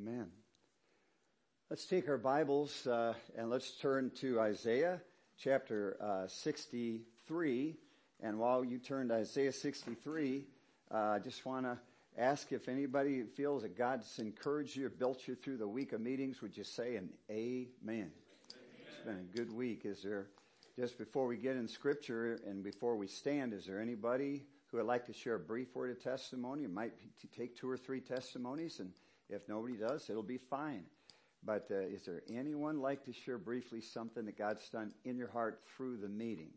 Amen. Let's take our Bibles and let's turn to Isaiah chapter 63. And while you turn to Isaiah 63, I just want to ask if anybody feels that God's encouraged you or built you through the week of meetings, would you say an amen? Amen. It's been a good week. Is there, just before we get in Scripture and before we stand, is there anybody who would like to share a brief word of testimony? It might take 2 or 3 testimonies, and if nobody does, it'll be fine. But is there anyone like to share briefly something that God's done in your heart through the meeting?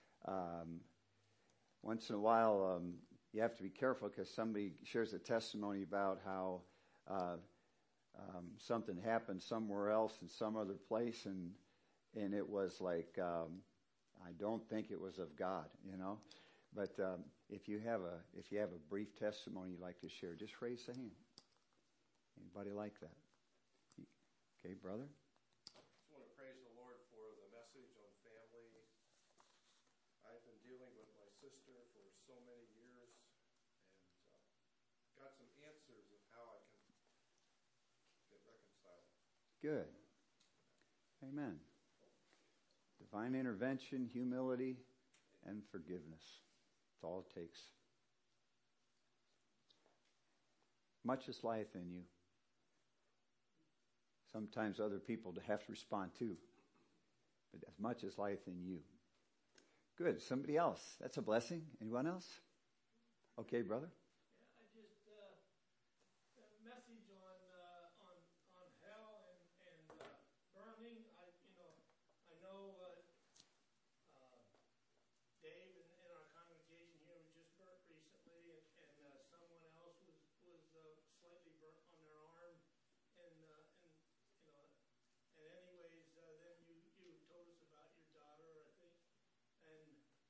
Once in a while, you have to be careful because somebody shares a testimony about how something happened somewhere else in some other place, and it was like, I don't think it was of God, you know. But if you have a brief testimony you'd like to share, just raise a hand. Anybody like that? Okay, brother. I just want to praise the Lord for the message on family. I've been dealing with my sister for so many years, and got some answers of how I can get reconciled. Good. Amen. Divine intervention, humility, and forgiveness. That's all it takes. Much is life in you. Sometimes other people have to respond too. But as much as life in you. Good. Somebody else. That's a blessing. Anyone else? Okay, brother. Yeah, I just the message on hell and burning. I know Dave in our congregation here was just burnt recently, and someone else was slightly burnt on their arm, and anyways, then you told us about your daughter, I think, and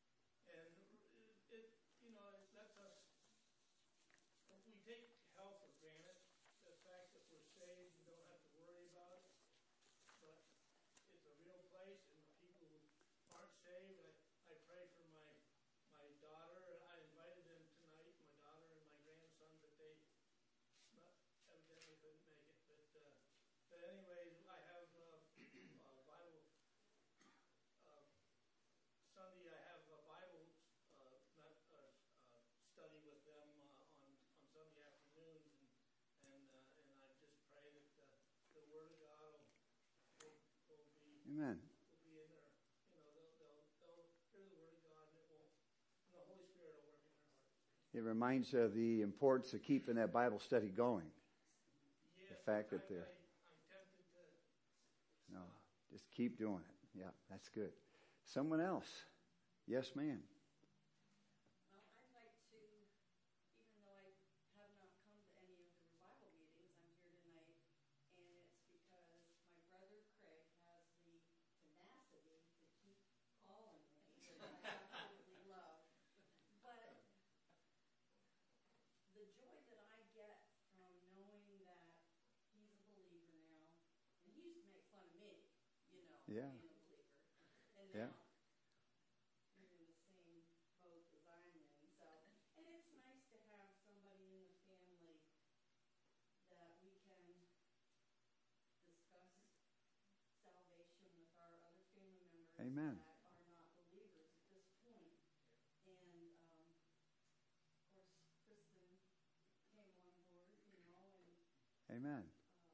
it lets us, we take hell for granted, the fact that we're saved and don't have to worry about it, but it's a real place, and people who aren't saved, I pray for my daughter. I invited them tonight, my daughter and my grandson, but they evidently couldn't make it. But anyways, I have Bible Sunday. I have a Bible study with them on Sunday afternoons, and I just pray that the Word of God will be Amen. will be in there. They'll hear the Word of God, and the Holy Spirit will work in their heart. It reminds you of the importance of keeping that Bible study going. Yes, the fact that they're... I'm tempted to... No, just keep doing it. Yeah, that's good. Someone else. Yes, ma'am. Well, I'd like to, even though I have not come to any of the revival meetings, I'm here tonight, and it's because my brother Craig has the tenacity to keep calling me, which I absolutely love. But the joy that I get from knowing that he's a believer now, and he used to make fun of me, Yeah. being a believer, and Yeah. now you're in the same boat as I'm in. So, and it's nice to have somebody in the family that we can discuss salvation with our other family members Amen. that are not believers at this point. And of course, Kristen came on board, and Amen.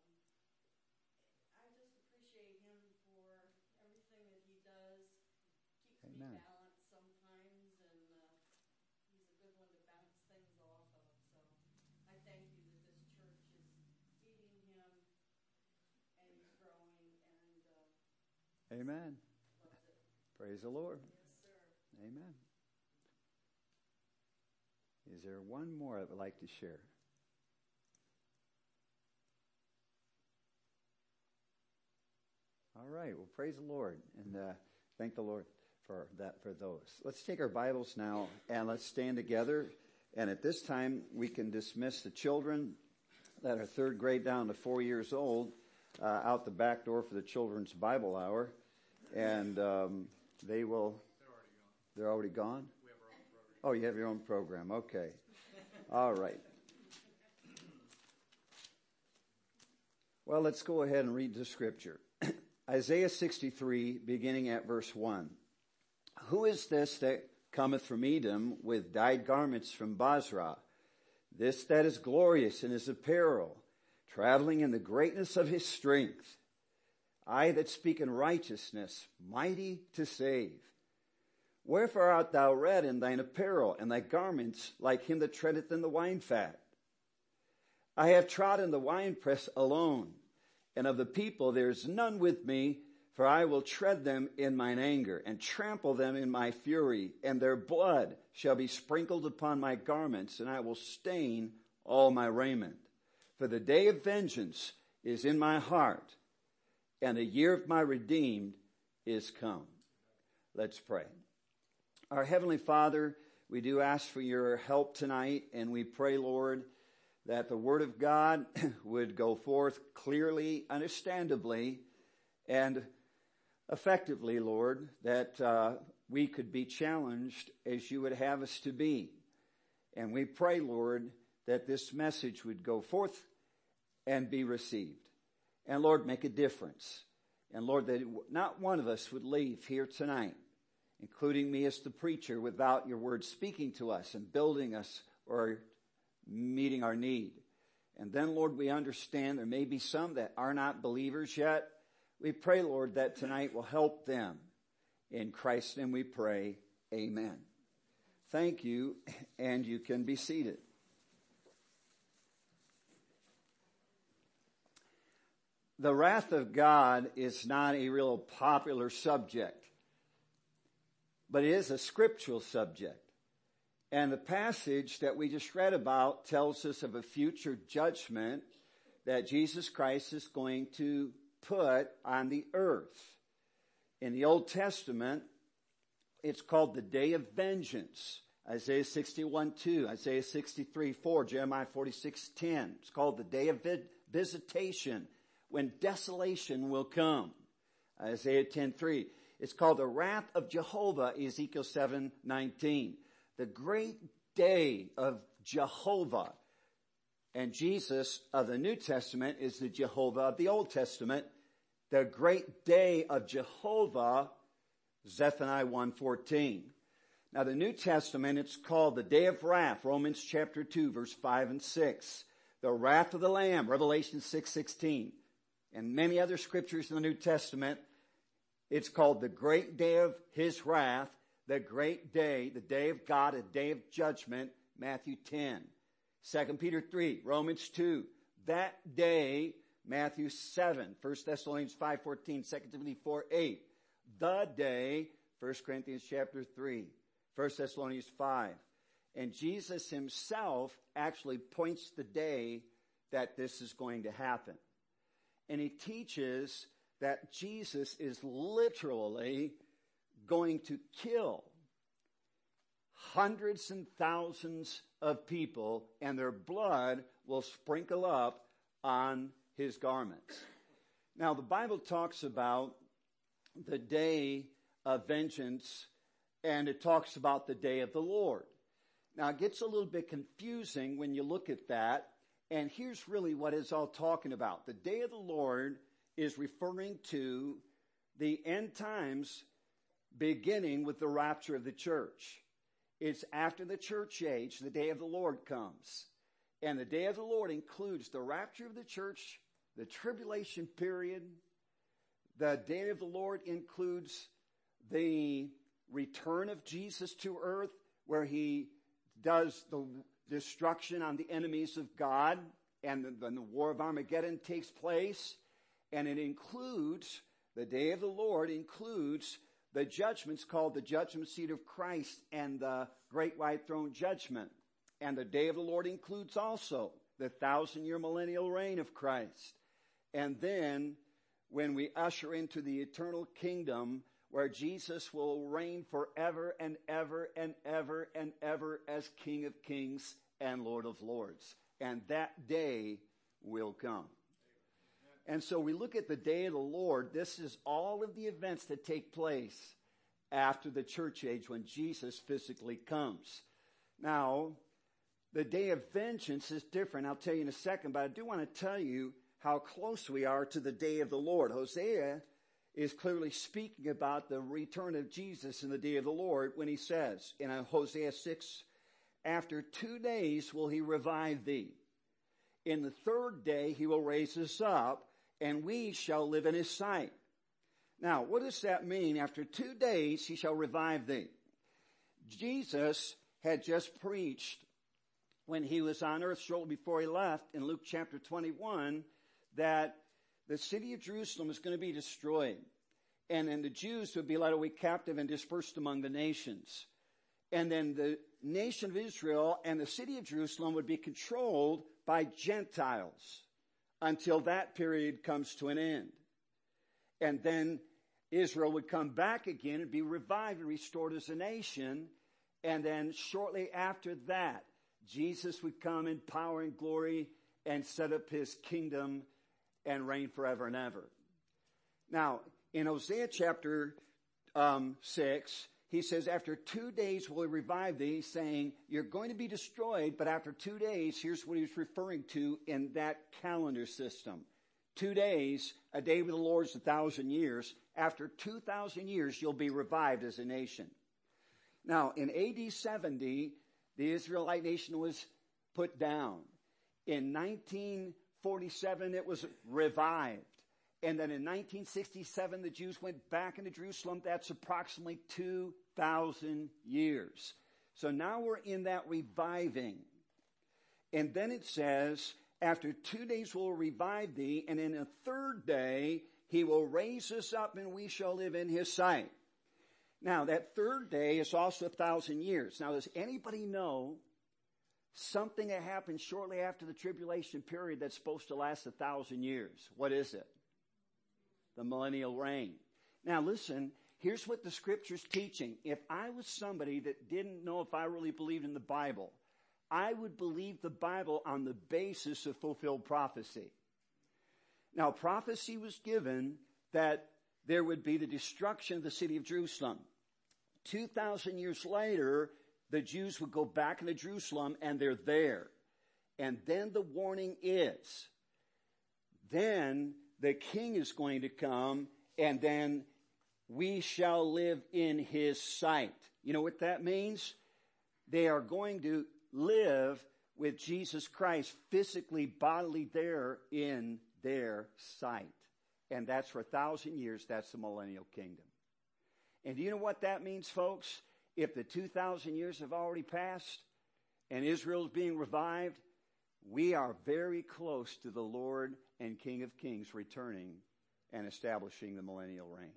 I just appreciate him for everything that he does. Keeps Amen. me balanced sometimes, and he's a good one to bounce things off of. So I thank you that this church is feeding him, and he's growing, and Amen. loves it. Praise the Lord. Yes, sir. Amen. Is there one more that would like to share? All right. Well, praise the Lord, and thank the Lord for that. For those, let's take our Bibles now and let's stand together. And at this time, we can dismiss the children that are 3rd grade down to 4 years old out the back door for the children's Bible hour, and they will. They're already gone. We have our own program. Oh, you have your own program. Okay. All right. Well, let's go ahead and read the scripture. Isaiah 63, beginning at verse 1. Who is this that cometh from Edom with dyed garments from Basra? This that is glorious in his apparel, traveling in the greatness of his strength. I that speak in righteousness, mighty to save. Wherefore art thou red in thine apparel, and thy garments like him that treadeth in the wine fat? I have trodden the winepress alone, and of the people there is none with me, for I will tread them in mine anger, and trample them in my fury, and their blood shall be sprinkled upon my garments, and I will stain all my raiment. For the day of vengeance is in my heart, and the year of my redeemed is come. Let's pray. Our Heavenly Father, we do ask for your help tonight, and we pray, Lord, that the Word of God would go forth clearly, understandably, and effectively, Lord, that we could be challenged as you would have us to be. And we pray, Lord, that this message would go forth and be received. And Lord, make a difference. And Lord, that not one of us would leave here tonight, including me as the preacher, without your word speaking to us and building us or meeting our need. And then, Lord, we understand there may be some that are not believers yet. We pray, Lord, that tonight will help them. In Christ's name we pray, amen. Thank you, and you can be seated. The wrath of God is not a real popular subject, but it is a scriptural subject. And the passage that we just read about tells us of a future judgment that Jesus Christ is going to put on the earth. In the Old Testament, it's called the Day of Vengeance. Isaiah 61:2, Isaiah 63:4, Jeremiah 46:10. It's called the Day of Visitation, when desolation will come. Isaiah 10:3. It's called the wrath of Jehovah, Ezekiel 7:19. The great day of Jehovah. And Jesus of the New Testament is the Jehovah of the Old Testament. The great day of Jehovah, Zephaniah 1:14. Now the New Testament, it's called the day of wrath, Romans chapter 2, verse 5 and 6. The wrath of the Lamb, Revelation 6:16. And many other scriptures in the New Testament, it's called the great day of his wrath, the great day, the day of God, a day of judgment, Matthew 10. 2 Peter 3, Romans 2. That day, Matthew 7, 1 Thessalonians 5:14, 2 Timothy 4:8. The day, 1 Corinthians chapter 3, 1 Thessalonians 5. And Jesus himself actually points the day that this is going to happen. And he teaches that Jesus is literally going to kill hundreds and thousands of people, and their blood will sprinkle up on his garments. Now, the Bible talks about the day of vengeance, and it talks about the day of the Lord. Now, it gets a little bit confusing when you look at that, and here's really what it's all talking about. The day of the Lord is referring to the end times, beginning with the rapture of the church. It's after the church age, the day of the Lord comes. And the day of the Lord includes the rapture of the church, the tribulation period. The day of the Lord includes the return of Jesus to earth, where he does the destruction on the enemies of God, and then the war of Armageddon takes place. And it includes, the day of the Lord includes the judgments called the judgment seat of Christ and the great white throne judgment. And the day of the Lord includes also the 1,000-year millennial reign of Christ. And then when we usher into the eternal kingdom where Jesus will reign forever and ever and ever and ever as King of Kings and Lord of Lords. And that day will come. And so we look at the day of the Lord. This is all of the events that take place after the church age when Jesus physically comes. Now, the day of vengeance is different. I'll tell you in a second, but I do want to tell you how close we are to the day of the Lord. Hosea is clearly speaking about the return of Jesus in the day of the Lord when he says in Hosea 6, after 2 days will he revive thee. In the 3rd day he will raise us up, and we shall live in his sight. Now, what does that mean? After 2 days he shall revive thee. Jesus had just preached when he was on earth shortly before he left in Luke chapter 21 that the city of Jerusalem is going to be destroyed. And then the Jews would be led away captive and dispersed among the nations. And then the nation of Israel and the city of Jerusalem would be controlled by Gentiles until that period comes to an end. And then Israel would come back again and be revived and restored as a nation. And then shortly after that, Jesus would come in power and glory and set up his kingdom and reign forever and ever. Now, in Hosea chapter 6, he says, after 2 days will he revive thee, saying, you're going to be destroyed, but after 2 days, here's what he's referring to in that calendar system. 2 days, a day with the Lord is 1,000 years. After 2,000 years, you'll be revived as a nation. Now, in AD 70, the Israelite nation was put down. In 1947, it was revived. And then in 1967, the Jews went back into Jerusalem. That's approximately 2,000 years. So now we're in that reviving. And then it says, after 2 days will revive thee, and in a 3rd day he will raise us up, and we shall live in his sight. Now, that 3rd day is also 1,000 years. Now, does anybody know something that happened shortly after the tribulation period that's supposed to last 1,000 years? What is it? The millennial reign. Now, listen, here's what the Scripture's teaching. If I was somebody that didn't know if I really believed in the Bible, I would believe the Bible on the basis of fulfilled prophecy. Now, prophecy was given that there would be the destruction of the city of Jerusalem. 2,000 years later, the Jews would go back into Jerusalem, and they're there. And then the warning is, then the king is going to come, and then we shall live in his sight. You know what that means? They are going to live with Jesus Christ physically, bodily there in their sight. And that's for 1,000 years. That's the millennial kingdom. And do you know what that means, folks? If the 2,000 years have already passed and Israel is being revived, we are very close to the Lord and King of Kings returning and establishing the millennial reign.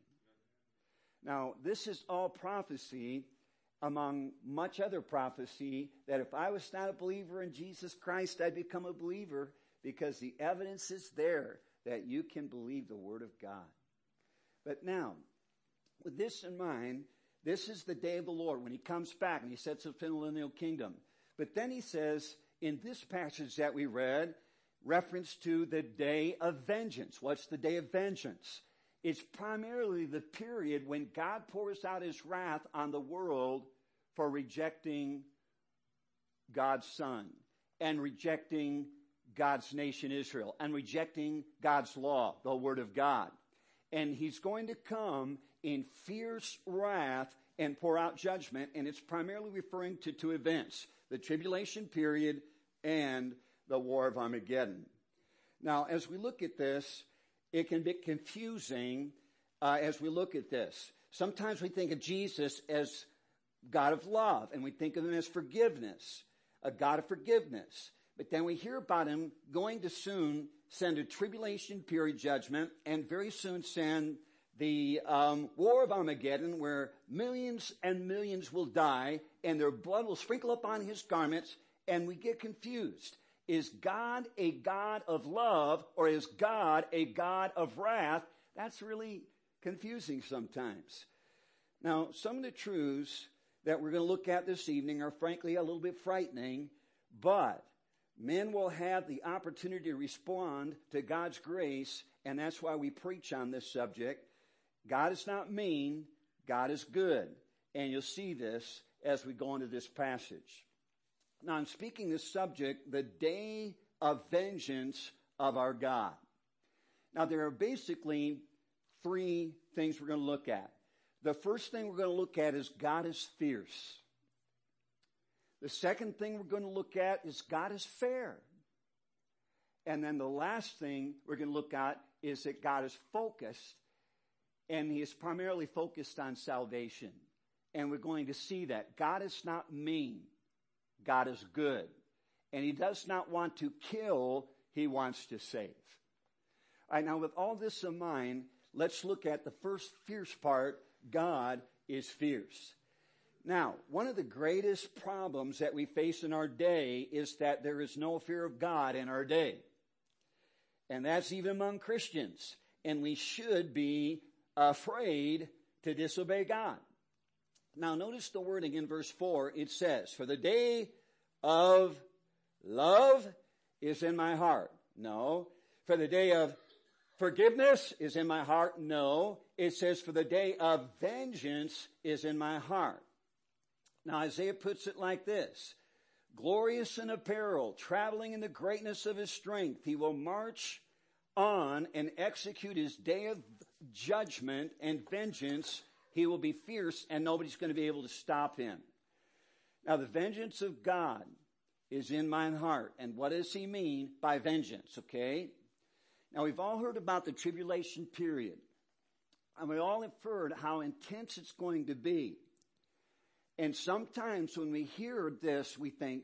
Now, this is all prophecy among much other prophecy that if I was not a believer in Jesus Christ, I'd become a believer because the evidence is there that you can believe the Word of God. But now, with this in mind, this is the day of the Lord when he comes back and he sets up the millennial kingdom. But then he says, in this passage that we read, reference to the day of vengeance. What's the day of vengeance? It's primarily the period when God pours out his wrath on the world for rejecting God's Son and rejecting God's nation Israel and rejecting God's law, the Word of God. And he's going to come in fierce wrath and pour out judgment, and it's primarily referring to 2 events, the tribulation period and the War of Armageddon. Now, as we look at this, it can be confusing as we look at this. Sometimes we think of Jesus as God of love, and we think of him as forgiveness, a God of forgiveness. But then we hear about him going to soon send a tribulation period judgment and very soon send the War of Armageddon where millions and millions will die and their blood will sprinkle upon his garments, and we get confused. Is God a God of love or is God a God of wrath? That's really confusing sometimes. Now, some of the truths that we're going to look at this evening are frankly a little bit frightening, but men will have the opportunity to respond to God's grace, and that's why we preach on this subject. God is not mean, God is good, and you'll see this as we go into this passage. Now, I'm speaking this subject, the day of vengeance of our God. Now, there are basically three things we're going to look at. The first thing we're going to look at is God is fierce. The second thing we're going to look at is God is fair. And then the last thing we're going to look at is that God is focused, and he is primarily focused on salvation. And we're going to see that God is not mean. God is good. And he does not want to kill, he wants to save. All right, now with all this in mind, let's look at the first fierce part. God is fierce. Now, one of the greatest problems that we face in our day is that there is no fear of God in our day. And that's even among Christians. And we should be afraid to disobey God. Now, notice the wording in verse 4. It says, for the day of love is in my heart. No. For the day of forgiveness is in my heart. No. It says, for the day of vengeance is in my heart. Now, Isaiah puts it like this. Glorious in apparel, traveling in the greatness of his strength, he will march on and execute his day of judgment and vengeance. He will be fierce, and nobody's going to be able to stop him. Now, the vengeance of God is in mine heart. And what does he mean by vengeance, okay? Now, we've all heard about the tribulation period. And we all have heard how intense it's going to be. And sometimes when we hear this, we think,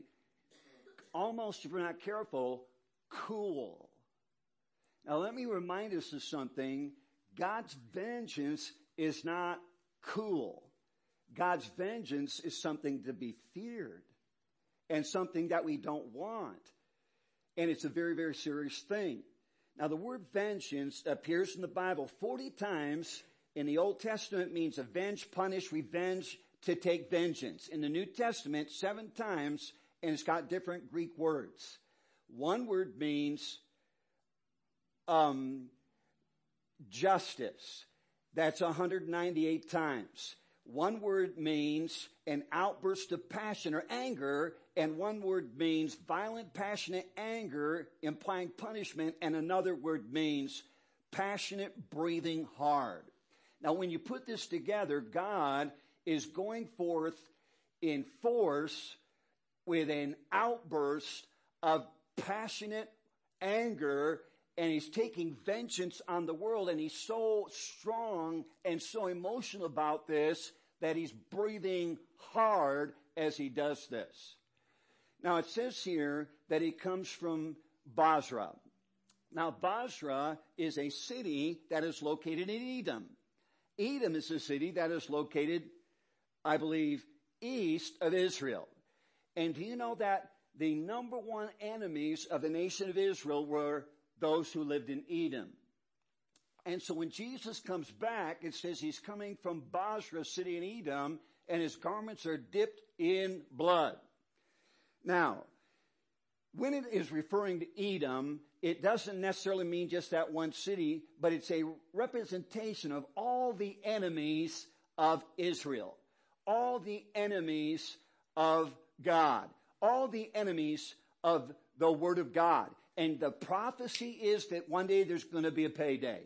almost, if we're not careful, cool. Now, let me remind us of something. God's vengeance is not cool. God's vengeance is something to be feared and something that we don't want. And it's a very, very serious thing. Now, the word vengeance appears in the Bible 40 times. In the Old Testament, it means avenge, punish, revenge, to take vengeance. In the New Testament, 7 times, and it's got different Greek words. One word means justice. That's 198 times. One word means an outburst of passion or anger, and one word means violent, passionate anger, implying punishment, and another word means passionate breathing hard. Now, when you put this together, God is going forth in force with an outburst of passionate anger, and he's taking vengeance on the world, and he's so strong and so emotional about this that he's breathing hard as he does this. Now, it says here that he comes from Basra. Now, Basra is a city that is located in Edom. Edom is a city that is located, I believe, east of Israel. And do you know that the number one enemies of the nation of Israel were those who lived in Edom? And so when Jesus comes back, it says he's coming from Basra, city in Edom, and his garments are dipped in blood. Now, when it is referring to Edom, it doesn't necessarily mean just that one city, but it's a representation of all the enemies of Israel, all the enemies of God, all the enemies of the Word of God. And the prophecy is that one day there's going to be a payday.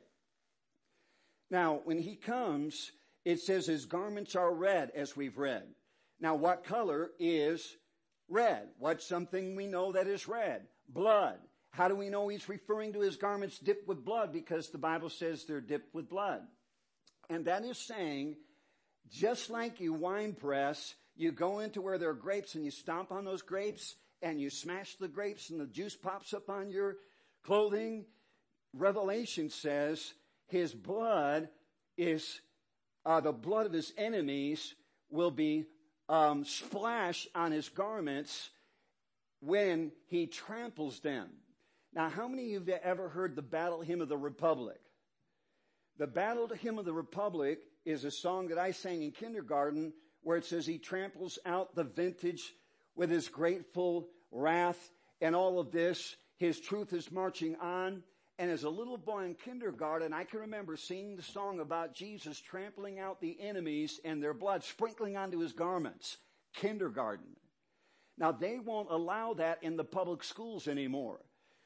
Now, when he comes, it says his garments are red, as we've read. Now, what color is red? What's something we know that is red? Blood. How do we know he's referring to his garments dipped with blood? Because the Bible says they're dipped with blood. And that is saying, just like you wine press, you go into where there are grapes and you stomp on those grapes and you smash the grapes and the juice pops up on your clothing. Revelation says his blood is, the blood of his enemies will be splashed on his garments when he tramples them. Now, how many of you have ever heard the Battle Hymn of the Republic? The Battle Hymn of the Republic is a song that I sang in kindergarten where it says he tramples out the vintage with his grateful wrath and all of this. His truth is marching on. And as a little boy in kindergarten, I can remember singing the song about Jesus trampling out the enemies and their blood sprinkling onto his garments. Kindergarten. Now, they won't allow that in the public schools anymore.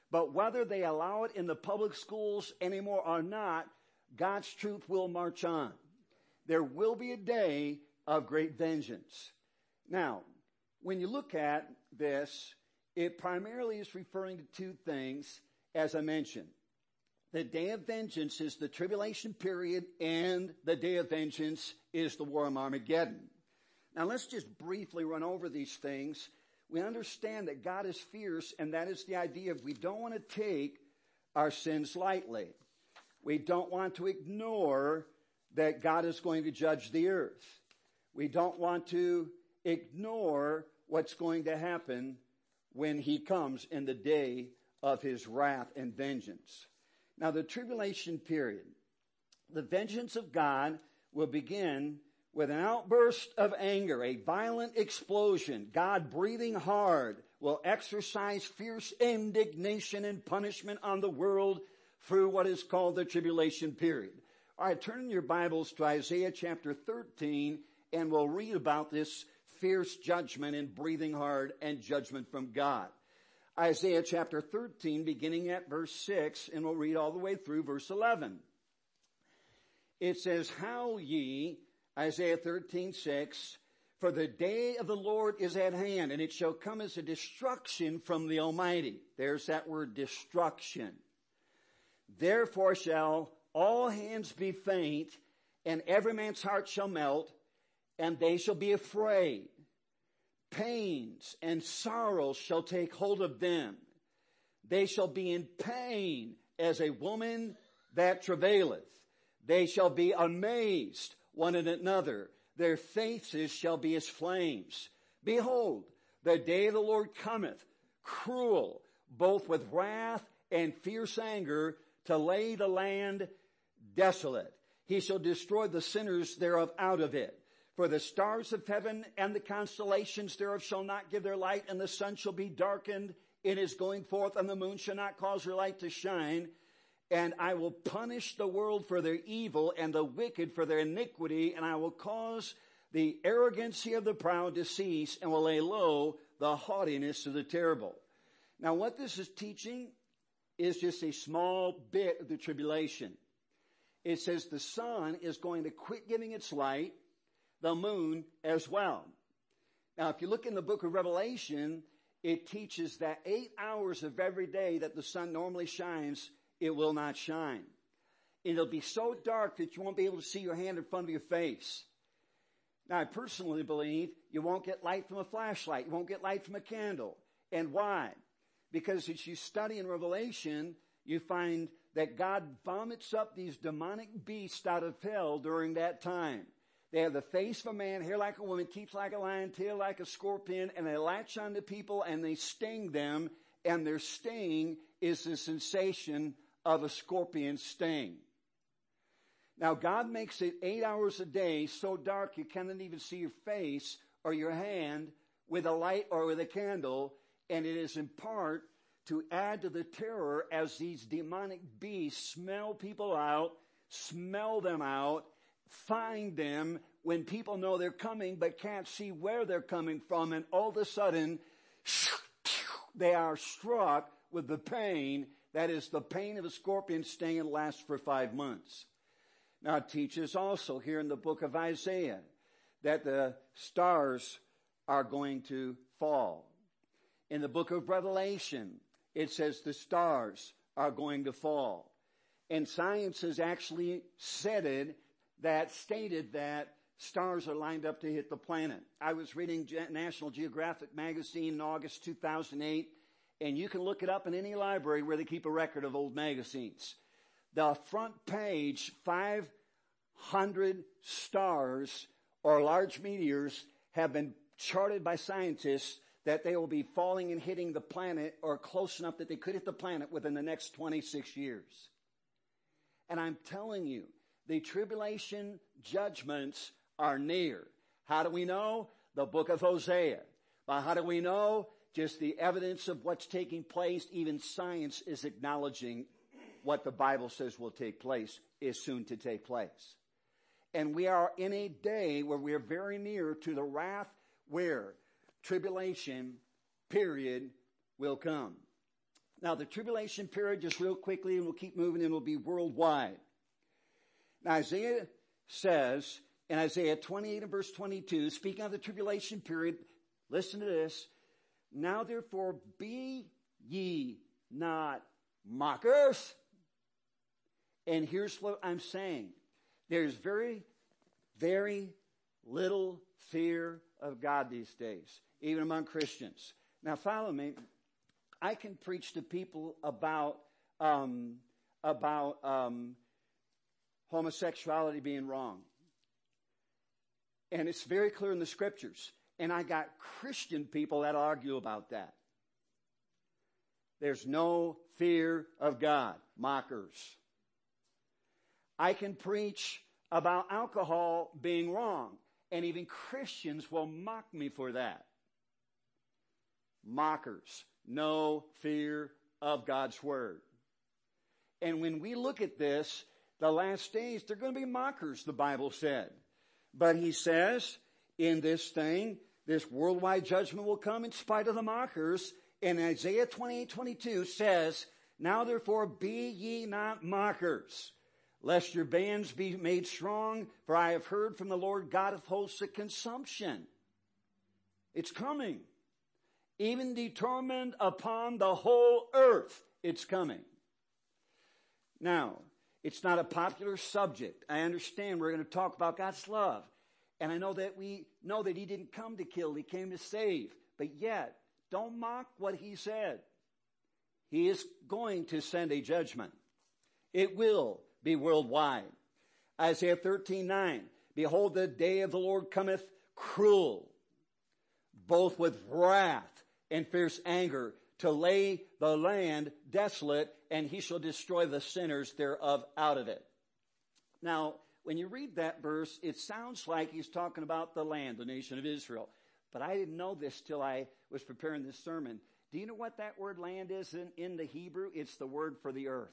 But whether they allow it in the public schools anymore or not, God's truth will march on. There will be a day of great vengeance. Now, when you look at this, it primarily is referring to two things, as I mentioned. The day of vengeance is the tribulation period, and the day of vengeance is the war of Armageddon. Now, let's just briefly run over these things. We understand that God is fierce, and that is the idea of we don't want to take our sins lightly. We don't want to ignore that God is going to judge the earth. We don't want to ignore what's going to happen when he comes in the day of his wrath and vengeance. Now, the tribulation period, the vengeance of God will begin with an outburst of anger, a violent explosion. God, breathing hard, will exercise fierce indignation and punishment on the world through what is called the tribulation period. All right, turn in your Bibles to Isaiah chapter 13, and we'll read about this fierce judgment and breathing hard and judgment from God. Isaiah chapter 13, beginning at verse 6, and we'll read all the way through verse 11. It says, "Howl ye," Isaiah 13:6, "for the day of the Lord is at hand, and it shall come as a destruction from the Almighty." There's that word, destruction. "Therefore shall all hands be faint, and every man's heart shall melt, and they shall be afraid. Pains and sorrows shall take hold of them. They shall be in pain as a woman that travaileth. They shall be amazed one at another. Their faces shall be as flames. Behold, the day of the Lord cometh, cruel, both with wrath and fierce anger, to lay the land desolate. He shall destroy the sinners thereof out of it. For the stars of heaven and the constellations thereof shall not give their light, and the sun shall be darkened in his going forth, and the moon shall not cause her light to shine. And I will punish the world for their evil, and the wicked for their iniquity, and I will cause the arrogancy of the proud to cease, and will lay low the haughtiness of the terrible." Now, what this is teaching is just a small bit of the tribulation. It says the sun is going to quit giving its light, the moon as well. Now, if you look in the book of Revelation, it teaches that 8 hours of every day that the sun normally shines, it will not shine. It'll be so dark that you won't be able to see your hand in front of your face. Now, I personally believe you won't get light from a flashlight. You won't get light from a candle. And why? Because as you study in Revelation, you find that God vomits up these demonic beasts out of hell during that time. They have the face of a man, hair like a woman, teeth like a lion, tail like a scorpion, and they latch onto people and they sting them, and their sting is the sensation of a scorpion sting. Now, God makes it 8 hours a day so dark you cannot even see your face or your hand with a light or with a candle, and it is in part to add to the terror as these demonic beasts smell people out, smell them out, find them when people know they're coming but can't see where they're coming from, and all of a sudden they are struck with the pain that is the pain of a scorpion sting, and lasts for 5 months. Now, it teaches also here in the book of Isaiah that the stars are going to fall. In the book of Revelation, it says the stars are going to fall. And science has actually stated that stars are lined up to hit the planet. I was reading National Geographic magazine in August 2008, and you can look it up in any library where they keep a record of old magazines. The front page, 500 stars or large meteors have been charted by scientists that they will be falling and hitting the planet, or close enough that they could hit the planet within the next 26 years. And I'm telling you, the tribulation judgments are near. How do we know? The book of Hosea. Well, how do we know? Just the evidence of what's taking place. Even science is acknowledging what the Bible says will take place is soon to take place. And we are in a day where we are very near to the wrath where tribulation period will come. Now, the tribulation period, just real quickly, and we'll keep moving, and it'll be worldwide. Now, Isaiah says, in Isaiah 28 and verse 22, speaking of the tribulation period, listen to this. Now, therefore, be ye not mockers. And here's what I'm saying. There's very, very little fear of God these days, even among Christians. Now, follow me. I can preach to people about homosexuality being wrong. And it's very clear in the scriptures. And I got Christian people that argue about that. There's no fear of God. Mockers. I can preach about alcohol being wrong. And even Christians will mock me for that. Mockers. No fear of God's word. And when we look at this, the last days, they're going to be mockers, the Bible said. But he says, in this thing, this worldwide judgment will come in spite of the mockers. And Isaiah 28:22 says, now therefore be ye not mockers, lest your bands be made strong, for I have heard from the Lord God of hosts a consumption. It's coming. Even determined upon the whole earth, it's coming. Now, it's not a popular subject. I understand we're going to talk about God's love. And I know that we know that he didn't come to kill, he came to save. But yet, don't mock what he said. He is going to send a judgment. It will be worldwide. Isaiah 13:9, behold, the day of the Lord cometh cruel, both with wrath and fierce anger, to lay the land desolate, and he shall destroy the sinners thereof out of it. Now, when you read that verse, it sounds like he's talking about the land, the nation of Israel. But I didn't know this till I was preparing this sermon. Do you know what that word land is in the Hebrew? It's the word for the earth.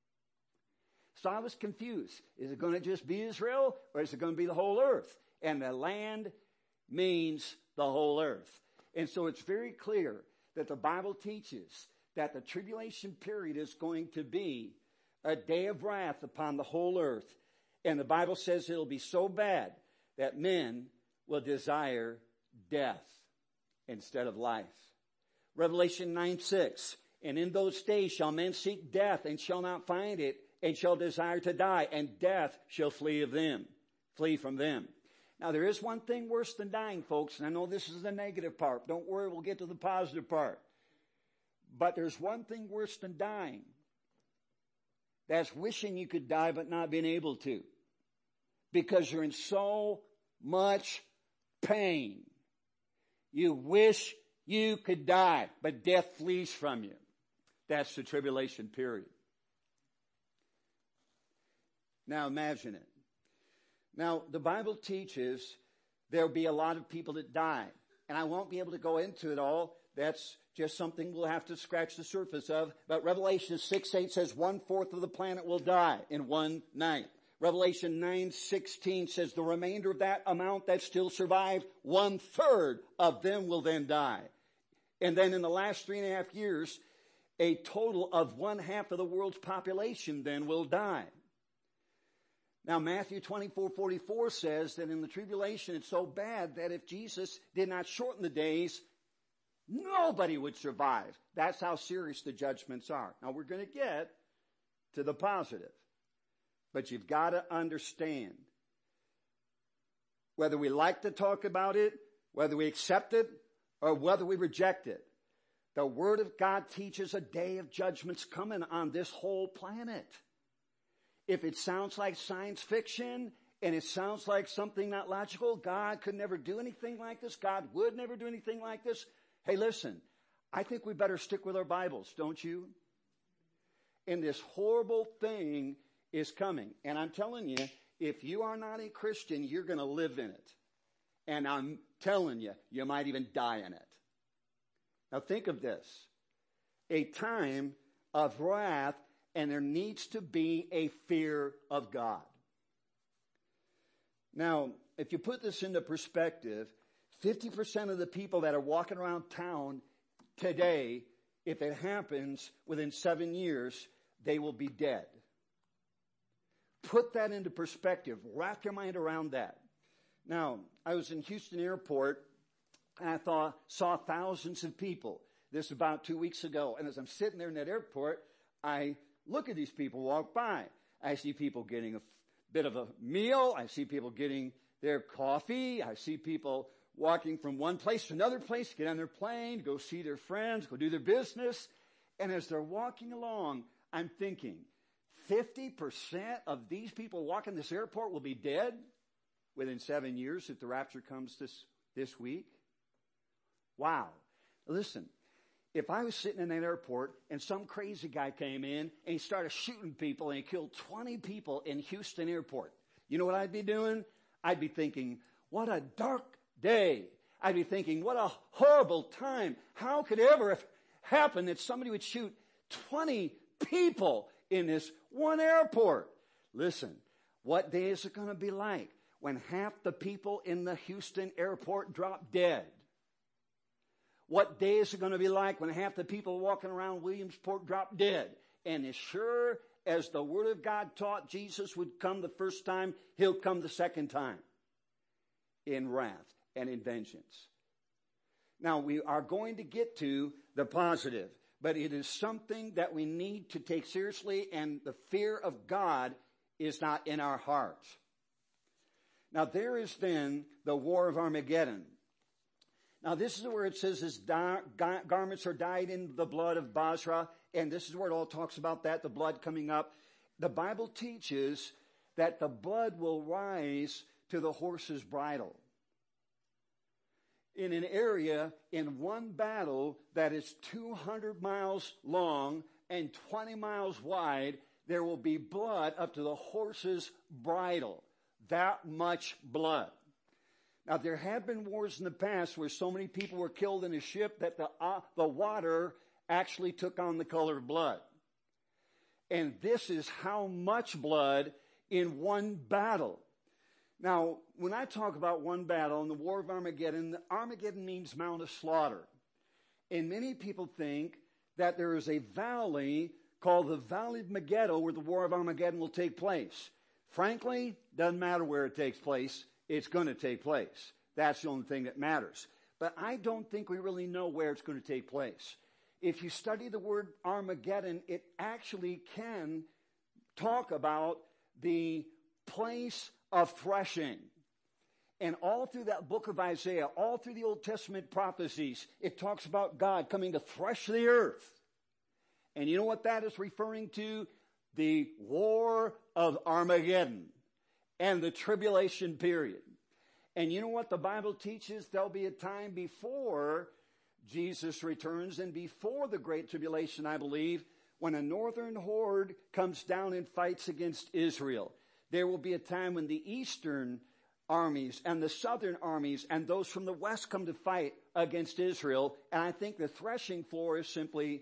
So I was confused. Is it going to just be Israel, or is it going to be the whole earth? And the land means the whole earth. And so it's very clear that the Bible teaches that the tribulation period is going to be a day of wrath upon the whole earth. And the Bible says it'll be so bad that men will desire death instead of life. Revelation 9:6, and in those days shall men seek death and shall not find it, and shall desire to die, and death shall flee from them. Now, there is one thing worse than dying, folks, and I know this is the negative part. Don't worry, we'll get to the positive part. But there's one thing worse than dying. That's wishing you could die but not being able to. Because you're in so much pain. You wish you could die, but death flees from you. That's the tribulation period. Now imagine it. Now, the Bible teaches there'll be a lot of people that die. And I won't be able to go into it all. That's just something we'll have to scratch the surface of. But Revelation 6:8 says 1/4 of the planet will die in one night. Revelation 9:16 says the remainder of that amount that still survive, 1/3 of them will then die. And then in the last 3.5 years, a total of 1/2 of the world's population then will die. Now, Matthew 24:44 says that in the tribulation it's so bad that if Jesus did not shorten the days, nobody would survive. That's how serious the judgments are. Now, we're going to get to the positive. But you've got to understand, whether we like to talk about it, whether we accept it, or whether we reject it, the Word of God teaches a day of judgment's coming on this whole planet. If it sounds like science fiction and it sounds like something not logical, God could never do anything like this, God would never do anything like this. Hey, listen, I think we better stick with our Bibles, don't you? And this horrible thing is coming. And I'm telling you, if you are not a Christian, you're going to live in it. And I'm telling you, you might even die in it. Now think of this. A time of wrath, and there needs to be a fear of God. Now, if you put this into perspective, 50% of the people that are walking around town today if it happens within 7 years, they will be dead. Put that into perspective. Wrap your mind around that. Now, I was in Houston Airport, and I saw thousands of people. This was about 2 weeks ago. And as I'm sitting there in that airport, I look at these people walk by. I see people getting a bit of a meal. I see people getting their coffee. I see people walking from one place to another place, get on their plane, go see their friends, go do their business. And as they're walking along, I'm thinking, 50% of these people walking this airport will be dead within 7 years if the rapture comes this week. Wow. Listen, if I was sitting in that airport and some crazy guy came in and he started shooting people and he killed 20 people in Houston Airport, you know what I'd be doing? I'd be thinking, what a dark day. I'd be thinking, what a horrible time. How could it ever happen that somebody would shoot 20 people in this one airport? Listen, what day is it going to be like when half the people in the Houston airport drop dead? What day is it going to be like when half the people walking around Williamsport drop dead? And as sure as the Word of God taught Jesus would come the first time, He'll come the second time in wrath and in vengeance. Now, we are going to get to the positive, but it is something that we need to take seriously, and the fear of God is not in our hearts. Now, there is then the war of Armageddon. Now, this is where it says his garments are dyed in the blood of Basra, and this is where it all talks about that, the blood coming up. The Bible teaches that the blood will rise to the horse's bridle. In an area, in one battle that is 200 miles long and 20 miles wide, there will be blood up to the horse's bridle. That much blood. Now, there have been wars in the past where so many people were killed in a ship that the water actually took on the color of blood. And this is how much blood in one battle. Now, when I talk about one battle in the War of Armageddon, Armageddon means Mount of Slaughter. And many people think that there is a valley called the Valley of Megiddo where the War of Armageddon will take place. Frankly, doesn't matter where it takes place. It's going to take place. That's the only thing that matters. But I don't think we really know where it's going to take place. If you study the word Armageddon, it actually can talk about the place of threshing. And all through that book of Isaiah, all through the Old Testament prophecies, it talks about God coming to thresh the earth. And you know what that is referring to? The war of Armageddon and the tribulation period. And you know what the Bible teaches? There'll be a time before Jesus returns and before the Great Tribulation, I believe, when a northern horde comes down and fights against Israel. There will be a time when the eastern armies and the southern armies and those from the west come to fight against Israel. And I think the threshing floor is simply,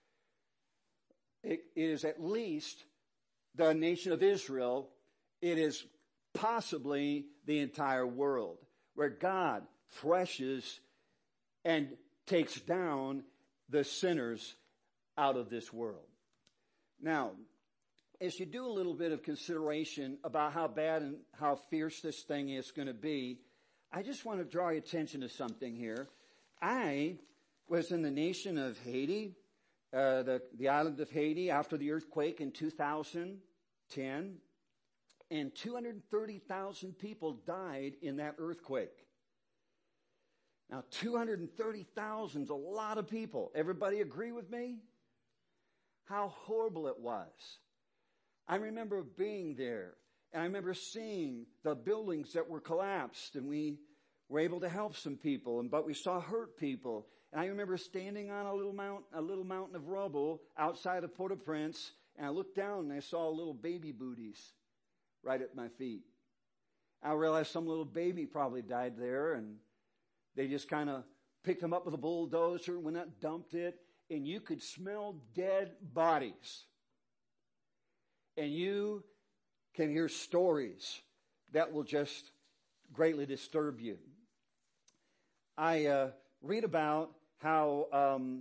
it is at least the nation of Israel. It is possibly the entire world, where God threshes and takes down the sinners out of this world. Now, as you do a little bit of consideration about how bad and how fierce this thing is going to be, I just want to draw your attention to something here. I was in the nation of Haiti, the island of Haiti, after the earthquake in 2010. And 230,000 people died in that earthquake. Now, 230,000 is a lot of people. Everybody agree with me? How horrible it was. I remember being there, and I remember seeing the buildings that were collapsed, and we were able to help some people, but we saw hurt people. And I remember standing on a little mountain of rubble outside of Port-au-Prince, and I looked down and I saw little baby booties right at my feet. I realized some little baby probably died there, and they just kind of picked him up with a bulldozer, went out and dumped it, and you could smell dead bodies. And you can hear stories that will just greatly disturb you. I read about how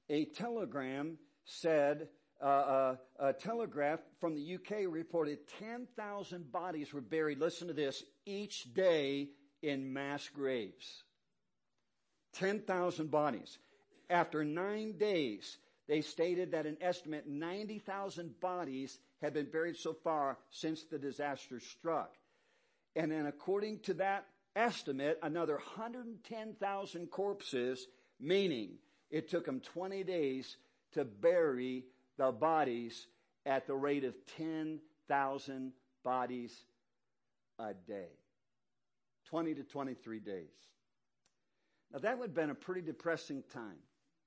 a telegram said, a telegraph from the UK reported 10,000 bodies were buried, listen to this, each day in mass graves. 10,000 bodies. After 9 days, they stated that an estimate 90,000 bodies had been buried so far since the disaster struck. And then according to that estimate, another 110,000 corpses, meaning it took them 20 days to bury the bodies at the rate of 10,000 bodies a day. 20 to 23 days. Now that would have been a pretty depressing time.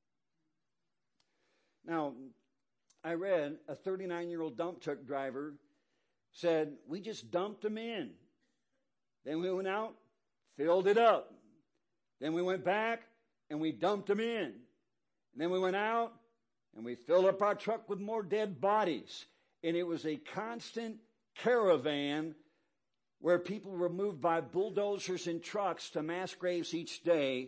Now, I read a 39-year-old dump truck driver said, we just dumped them in. Then we went out, filled it up. Then we went back and we dumped them in. And then we went out and we filled up our truck with more dead bodies. And it was a constant caravan where people were moved by bulldozers and trucks to mass graves each day.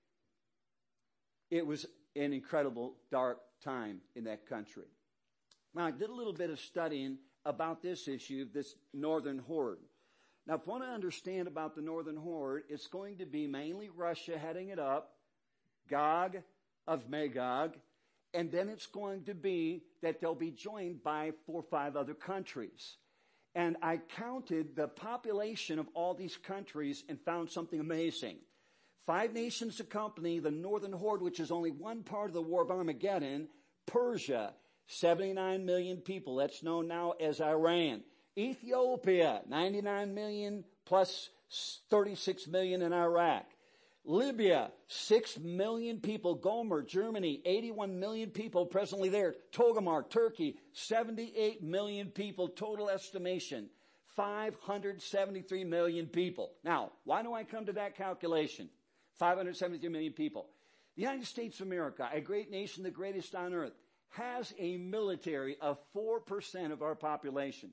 It was an incredible dark time in that country. Now, I did a little bit of studying about this issue, this Northern Horde. Now, if you want to understand about the Northern Horde, it's going to be mainly Russia heading it up, Gog of Magog, and then it's going to be that they'll be joined by 4 or 5 other countries. And I counted the population of all these countries and found something amazing. 5 nations accompany the Northern Horde, which is only one part of the War of Armageddon. Persia, 79 million people. That's known now as Iran. Ethiopia, 99 million plus 36 million in Iraq. Libya, 6 million people. Gomer, Germany, 81 million people presently there. Togomar, Turkey, 78 million people. Total estimation, 573 million people. Now, why do I come to that calculation? 573 million people. The United States of America, a great nation, the greatest on earth, has a military of 4% of our population.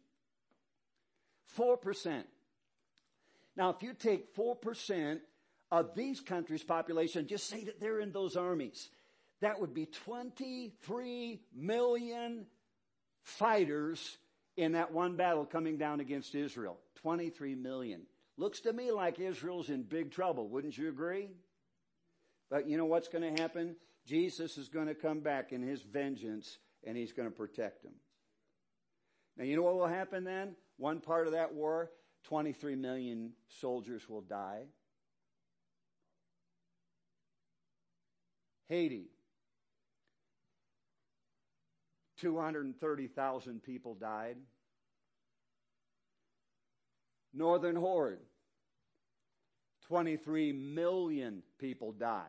4%. Now, if you take 4% of these countries' population, just say that they're in those armies, that would be 23 million fighters in that one battle coming down against Israel. 23 million. Looks to me like Israel's in big trouble. Wouldn't you agree? But you know what's going to happen? Jesus is going to come back in his vengeance, and he's going to protect them. Now, you know what will happen then? One part of that war, 23 million soldiers will die. Haiti, 230,000 people died. Northern Horde, 23 million people die.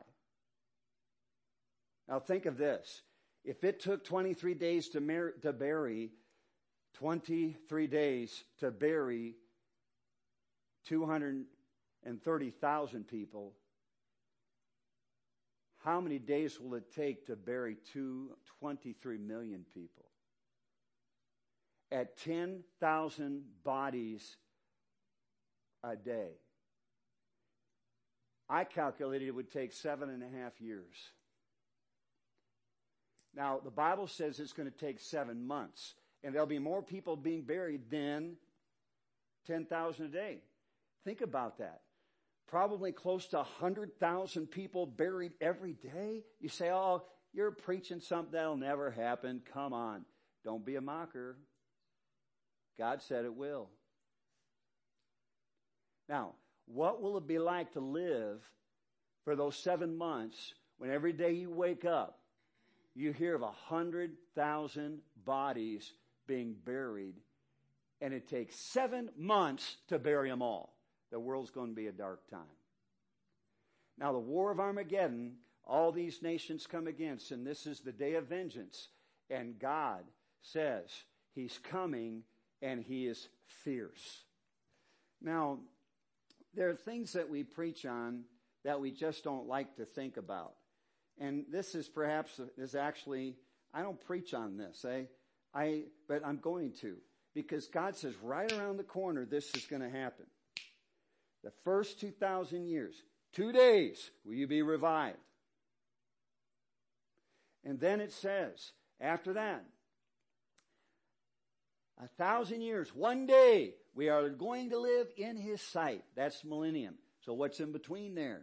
Now think of this. If it took 23 days to bury 23 days to bury 230,000 people, how many days will it take to bury 23 million people? At 10,000 bodies a day. I calculated it would take 7.5 years. Now, the Bible says it's going to take 7 months. And there'll be more people being buried than 10,000 a day. Think about that. Probably close to 100,000 people buried every day. You say, oh, you're preaching something that'll never happen. Come on. Don't be a mocker. God said it will. Now, what will it be like to live for those 7 months when every day you wake up, you hear of 100,000 bodies being buried, and it takes 7 months to bury them all? The world's going to be a dark time. Now, the war of Armageddon, all these nations come against, and this is the day of vengeance. And God says he's coming, and he is fierce. Now, there are things that we preach on that we just don't like to think about. And this is actually, I don't preach on this, but I'm going to. Because God says right around the corner, this is going to happen. The first 2,000 years, 2 days will you be revived. And then it says, after that, 1,000 years, one day, we are going to live in his sight. That's millennium. So what's in between there?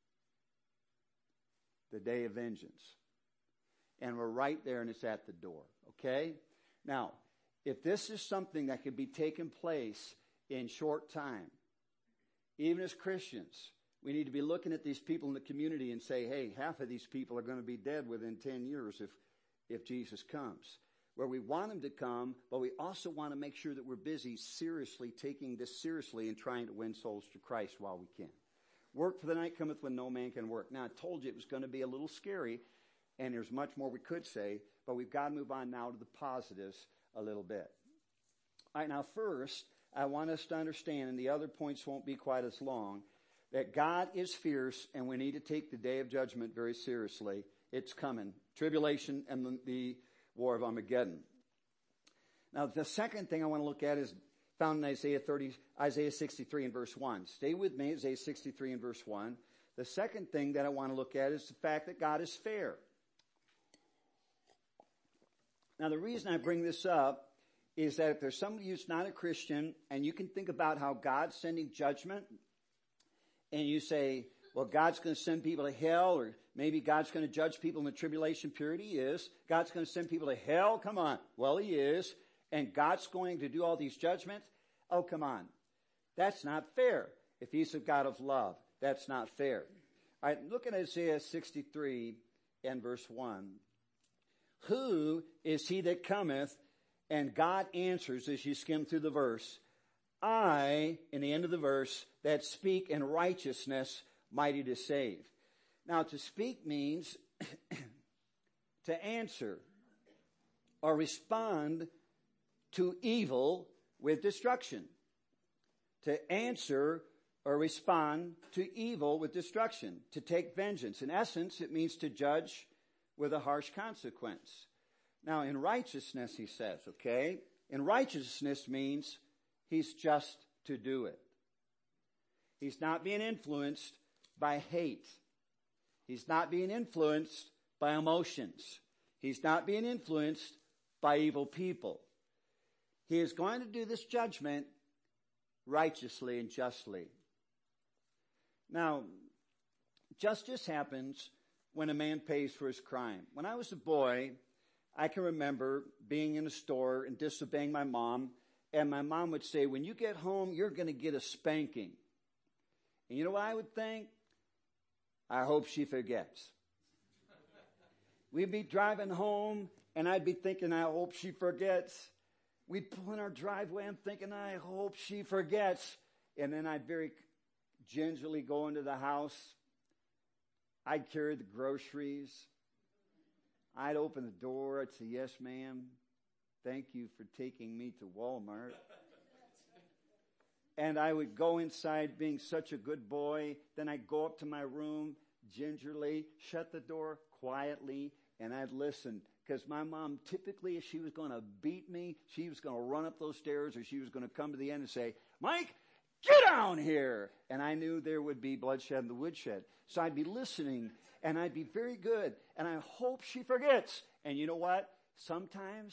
The day of vengeance. And we're right there, and it's at the door. Okay? Now, if this is something that could be taking place in short time, even as Christians, we need to be looking at these people in the community and say, hey, half of these people are going to be dead within 10 years if Jesus comes. Where we want him to come, but we also want to make sure that we're busy seriously taking this seriously and trying to win souls to Christ while we can. Work for the night cometh when no man can work. Now, I told you it was going to be a little scary, and there's much more we could say, but we've got to move on now to the positives a little bit. All right, now first, I want us to understand, and the other points won't be quite as long, that God is fierce, and we need to take the day of judgment very seriously. It's coming. Tribulation and the War of Armageddon. Now, the second thing I want to look at is found in Isaiah 63 and verse 1. Stay with me, Isaiah 63 and verse 1. The second thing that I want to look at is the fact that God is fair. Now, the reason I bring this up is that if there's somebody who's not a Christian, and you can think about how God's sending judgment, and you say, well, God's going to send people to hell, or maybe God's going to judge people in the tribulation period. He is. God's going to send people to hell. Come on. Well, he is. And God's going to do all these judgments. Oh, come on. That's not fair. If he's a God of love, that's not fair. All right, look at Isaiah 63 and verse 1. Who is he that cometh? And God answers as you skim through the verse. I, in the end of the verse, that speak in righteousness, mighty to save. Now, to speak means to answer or respond to evil with destruction. To answer or respond to evil with destruction. To take vengeance. In essence, it means to judge with a harsh consequence. Now, in righteousness, he says, okay? In righteousness means he's just to do it. He's not being influenced by hate. He's not being influenced by emotions. He's not being influenced by evil people. He is going to do this judgment righteously and justly. Now, justice happens when a man pays for his crime. When I was a boy, I can remember being in a store and disobeying my mom, and my mom would say, when you get home, you're going to get a spanking. And you know what I would think? I hope she forgets. We'd be driving home, and I'd be thinking, I hope she forgets. We'd pull in our driveway, I'm thinking, I hope she forgets. And then I'd very gingerly go into the house. I'd carry the groceries. I'd open the door. I'd say, yes, ma'am. Thank you for taking me to Walmart. And I would go inside being such a good boy. Then I'd go up to my room gingerly, shut the door quietly, and I'd listen. Because my mom, typically, if she was going to beat me, she was going to run up those stairs, or she was going to come to the end and say, Mike, get down here. And I knew there would be bloodshed in the woodshed. So I'd be listening, and I'd be very good. And I hope she forgets. And you know what? Sometimes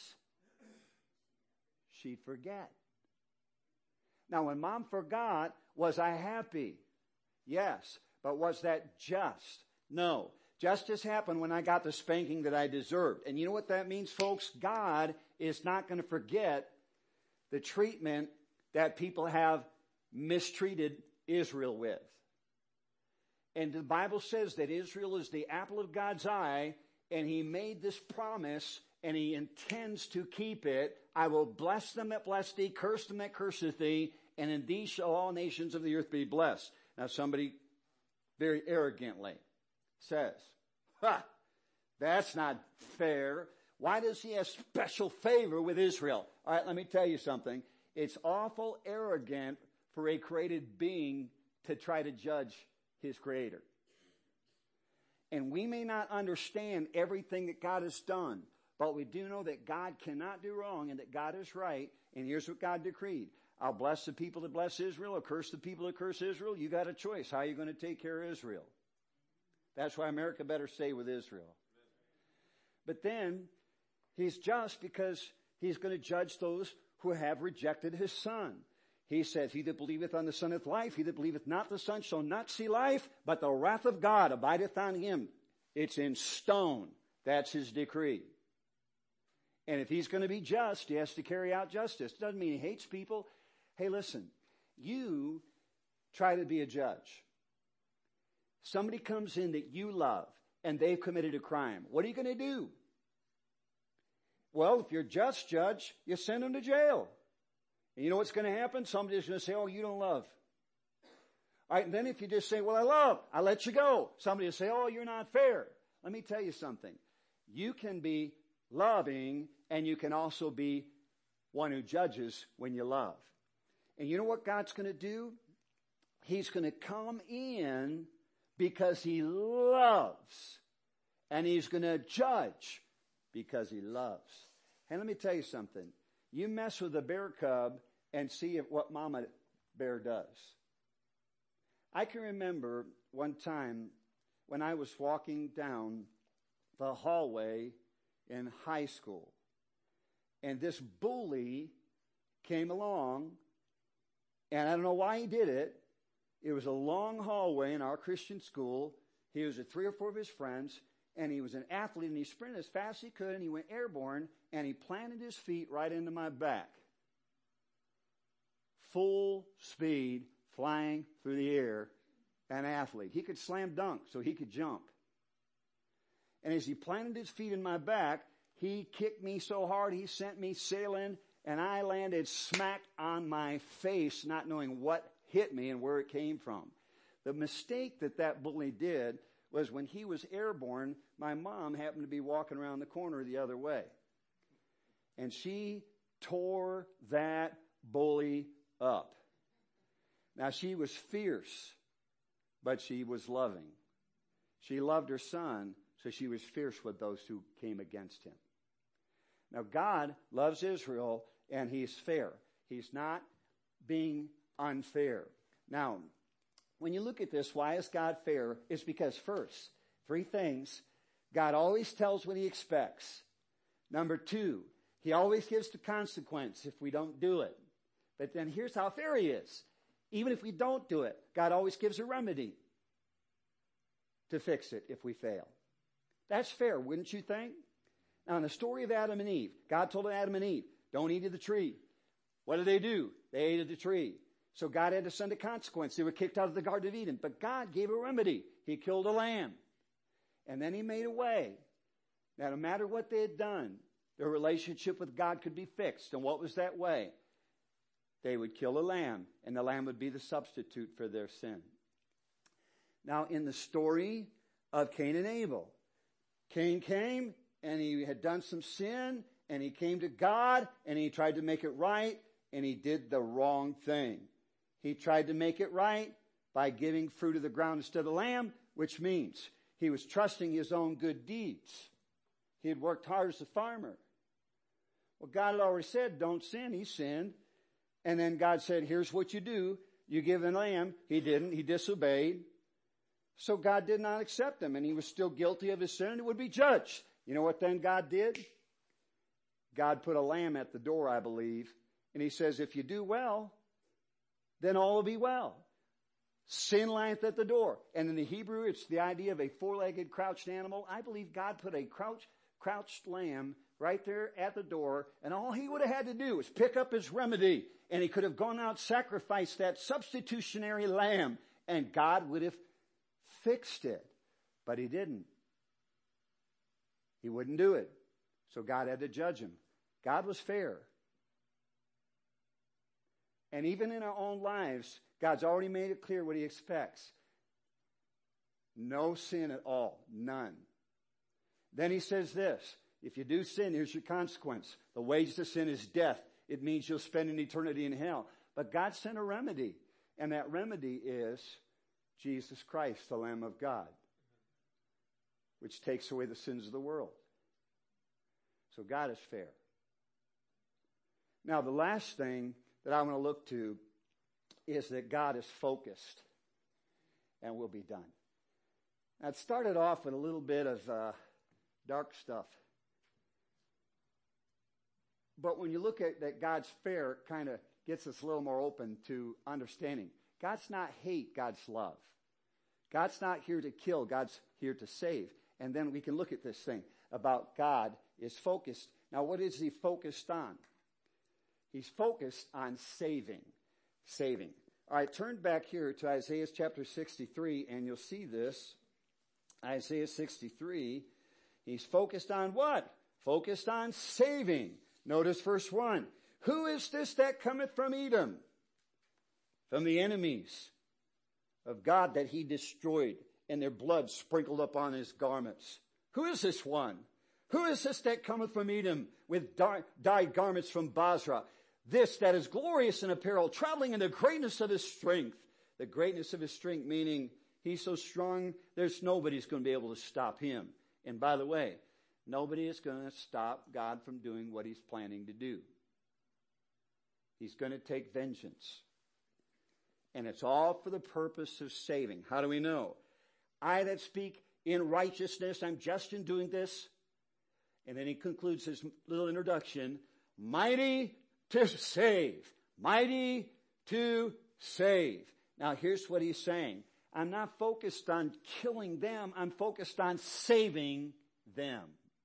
she'd forget. Now, when Mom forgot, was I happy? Yes. But was that just? No. Justice happened when I got the spanking that I deserved. And you know what that means, folks? God is not going to forget the treatment that people have mistreated Israel with. And the Bible says that Israel is the apple of God's eye, and he made this promise, and he intends to keep it. I will bless them that bless thee, curse them that curseth thee, and in thee shall all nations of the earth be blessed. Now somebody very arrogantly says, that's not fair. Why does he have special favor with Israel? All right, let me tell you something. It's awful arrogant for a created being to try to judge his creator. And we may not understand everything that God has done, but we do know that God cannot do wrong and that God is right. And here's what God decreed. I'll bless the people that bless Israel, or curse the people that curse Israel. You got a choice. How are you going to take care of Israel? That's why America better stay with Israel. But then he's just because he's going to judge those who have rejected his Son. He said, he that believeth on the Son hath life. He that believeth not the Son shall not see life, but the wrath of God abideth on him. It's in stone. That's his decree. And if he's going to be just, he has to carry out justice. Doesn't mean he hates people. Hey, listen, you try to be a judge. Somebody comes in that you love, and they've committed a crime. What are you going to do? Well, if you're just judge, you send them to jail. And you know what's going to happen? Somebody's going to say, oh, you don't love. All right, and then if you just say, well, I love, I let you go. Somebody will say, oh, you're not fair. Let me tell you something. You can be loving, and you can also be one who judges when you love. And you know what God's going to do? He's going to come in because he loves. And he's going to judge because he loves. And let me tell you something. You mess with a bear cub and see what Mama Bear does. I can remember one time when I was walking down the hallway in high school. And this bully came along, and I don't know why he did it. It was a long hallway in our Christian school. He was with 3 or 4 of his friends, and he was an athlete, and he sprinted as fast as he could, and he went airborne, and he planted his feet right into my back. Full speed, flying through the air, an athlete. He could slam dunk, so he could jump. And as he planted his feet in my back, he kicked me so hard, he sent me sailing, and I landed smack on my face, not knowing what hit me and where it came from. The mistake that bully did was when he was airborne, my mom happened to be walking around the corner the other way. And she tore that bully up. Now, she was fierce, but she was loving. She loved her son, so she was fierce with those who came against him. Now, God loves Israel, and he's fair. He's not being unfair. Now, when you look at this, why is God fair? It's because first, 3 things. God always tells what he expects. Number 2, he always gives the consequence if we don't do it. But then here's how fair he is. Even if we don't do it, God always gives a remedy to fix it if we fail. That's fair, wouldn't you think? Now, in the story of Adam and Eve, God told Adam and Eve, don't eat of the tree. What did they do? They ate of the tree. So God had to send a consequence. They were kicked out of the Garden of Eden. But God gave a remedy. He killed a lamb. And then he made a way. Now, no matter what they had done, their relationship with God could be fixed. And what was that way? They would kill a lamb, and the lamb would be the substitute for their sin. Now, in the story of Cain and Abel, Cain came, and he had done some sin, and he came to God, and he tried to make it right, and he did the wrong thing. He tried to make it right by giving fruit of the ground instead of the lamb, which means he was trusting his own good deeds. He had worked hard as a farmer. Well, God had already said, don't sin. He sinned. And then God said, here's what you do. You give a lamb. He didn't. He disobeyed. So God did not accept him, and he was still guilty of his sin and would be judged. You know what then God did? God put a lamb at the door, I believe, and he says, if you do well, then all will be well. Sin lieth at the door. And in the Hebrew, it's the idea of a 4-legged crouched animal. I believe God put a crouched lamb right there at the door, and all he would have had to do was pick up his remedy, and he could have gone out and sacrificed that substitutionary lamb, and God would have fixed it. But he didn't. He wouldn't do it. So God had to judge him. God was fair. And even in our own lives, God's already made it clear what he expects. No sin at all. None. Then he says this, if you do sin, here's your consequence. The wages of sin is death. It means you'll spend an eternity in hell. But God sent a remedy, and that remedy is Jesus Christ, the Lamb of God, which takes away the sins of the world. So God is fair. Now, the last thing that I want to look to is that God is focused, and we'll be done. Now, it started off with a little bit of dark stuff But when you look at that, God's fair, it kind of gets us a little more open to understanding. God's not hate, God's love. God's not here to kill, God's here to save. And then we can look at this thing about God is focused. Now, what is he focused on? He's focused on saving. Saving. All right, turn back here to Isaiah chapter 63, and you'll see this. Isaiah 63, he's focused on what? Focused on saving. Notice verse 1. Who is this that cometh from Edom? From the enemies of God that he destroyed, and their blood sprinkled upon his garments. Who is this one? Who is this that cometh from Edom with dyed garments from Basra? This that is glorious in apparel, traveling in the greatness of his strength. The greatness of his strength, meaning he's so strong, there's nobody's going to be able to stop him. And by the way, nobody is going to stop God from doing what he's planning to do. He's going to take vengeance. And it's all for the purpose of saving. How do we know? I that speak in righteousness, I'm just in doing this. And then he concludes his little introduction, mighty to save. Mighty to save. Now here's what he's saying. I'm not focused on killing them. I'm focused on saving them.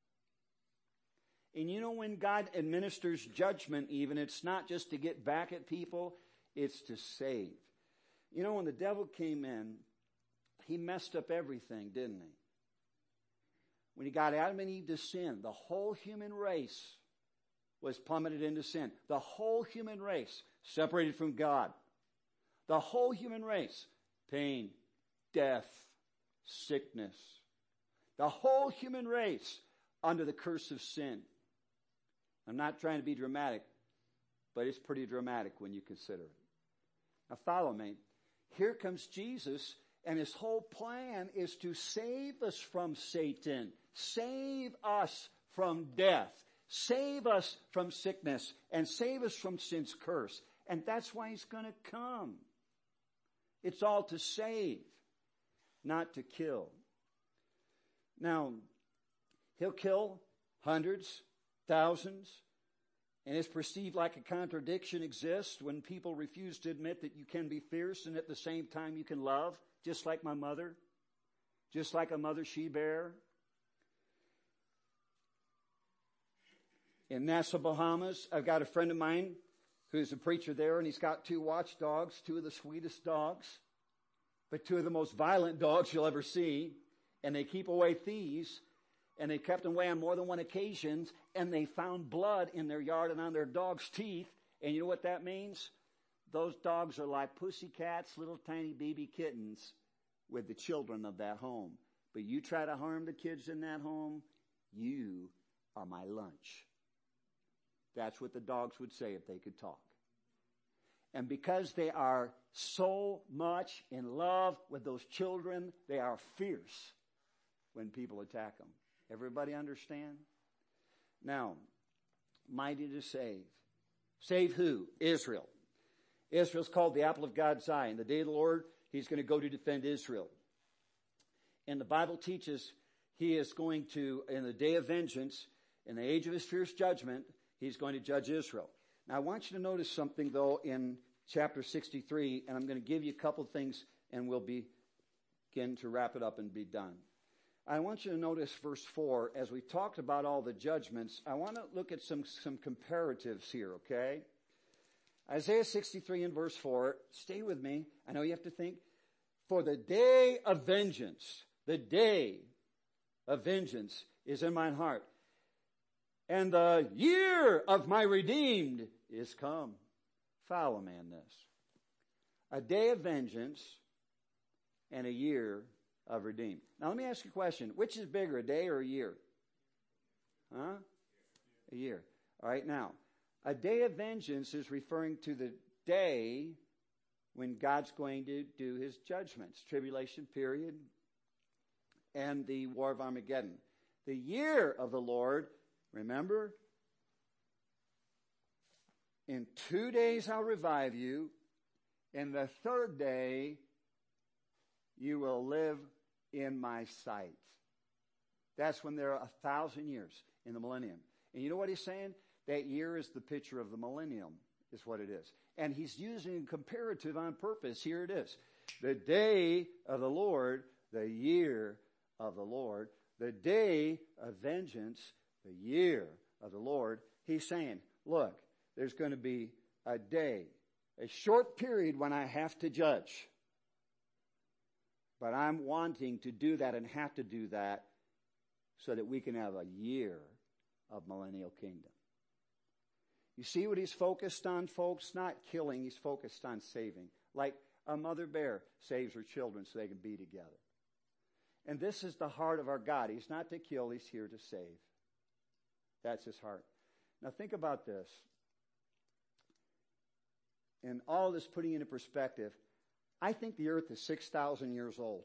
And you know, when God administers judgment even, it's not just to get back at people, it's to save. You know, when the devil came in, he messed up everything, didn't he? When he got Adam and Eve to sin, the whole human race was plummeted into sin. The whole human race separated from God. The whole human race, pain, death, sickness. The whole human race under the curse of sin. I'm not trying to be dramatic, but it's pretty dramatic when you consider it. Now follow me. Here comes Jesus, and his whole plan is to save us from Satan, save us from death, save us from sickness, and save us from sin's curse. And that's why he's going to come. It's all to save, not to kill. Now, he'll kill hundreds, thousands, and it's perceived like a contradiction exists when people refuse to admit that you can be fierce and at the same time you can love, just like my mother, just like a mother she-bear. In Nassau, Bahamas, I've got a friend of mine who's a preacher there, and he's got 2 watchdogs, 2 of the sweetest dogs, but 2 of the most violent dogs you'll ever see, and they keep away thieves. And they kept them away on more than one occasion, and they found blood in their yard and on their dog's teeth. And you know what that means? Those dogs are like pussycats, little tiny baby kittens with the children of that home. But you try to harm the kids in that home, you are my lunch. That's what the dogs would say if they could talk. And because they are so much in love with those children, they are fierce when people attack them. Everybody understand? Now, mighty to save. Save who? Israel. Israel's called the apple of God's eye. In the day of the Lord, he's going to go to defend Israel. And the Bible teaches he is going to, in the day of vengeance, in the age of his fierce judgment, he's going to judge Israel. Now, I want you to notice something, though, in chapter 63, and I'm going to give you a couple things, and we'll begin to wrap it up and be done. I want you to notice verse 4. As we talked about all the judgments, I want to look at some comparatives here, okay? Isaiah 63 and verse 4. Stay with me. I know you have to think. For the day of vengeance is in mine heart. And the year of my redeemed is come. Follow me in this. A day of vengeance and a year of redeemed. Now let me ask you a question. Which is bigger, a day or a year? Huh? A year. All right, now, a day of vengeance is referring to the day when God's going to do his judgments, tribulation period, and the war of Armageddon. The year of the Lord, remember, in 2 days I'll revive you, and the 3rd day you will live in my sight. That's when there are 1,000 years in the millennium. And you know what he's saying? That year is the picture of the millennium, is what it is. And he's using a comparative on purpose. Here it is. The day of the Lord, the year of the Lord, the day of vengeance, the year of the Lord. He's saying, look, there's going to be a day, a short period when I have to judge. But I'm wanting to do that and have to do that so that we can have a year of millennial kingdom. You see what he's focused on, folks? Not killing, he's focused on saving. Like a mother bear saves her children so they can be together. And this is the heart of our God. He's not to kill, he's here to save. That's his heart. Now think about this. And all this putting into perspective, I think the earth is 6,000 years old.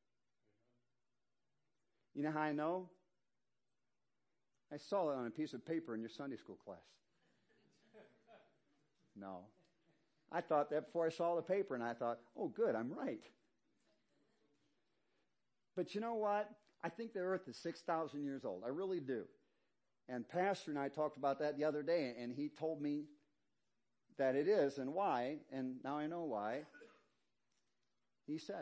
You know how I know? I saw it on a piece of paper in your Sunday school class. No. I thought that before I saw the paper, and I thought, oh, good, I'm right. But you know what? I think the earth is 6,000 years old. I really do. And Pastor and I talked about that the other day, and he told me that it is and why, and now I know why. He said.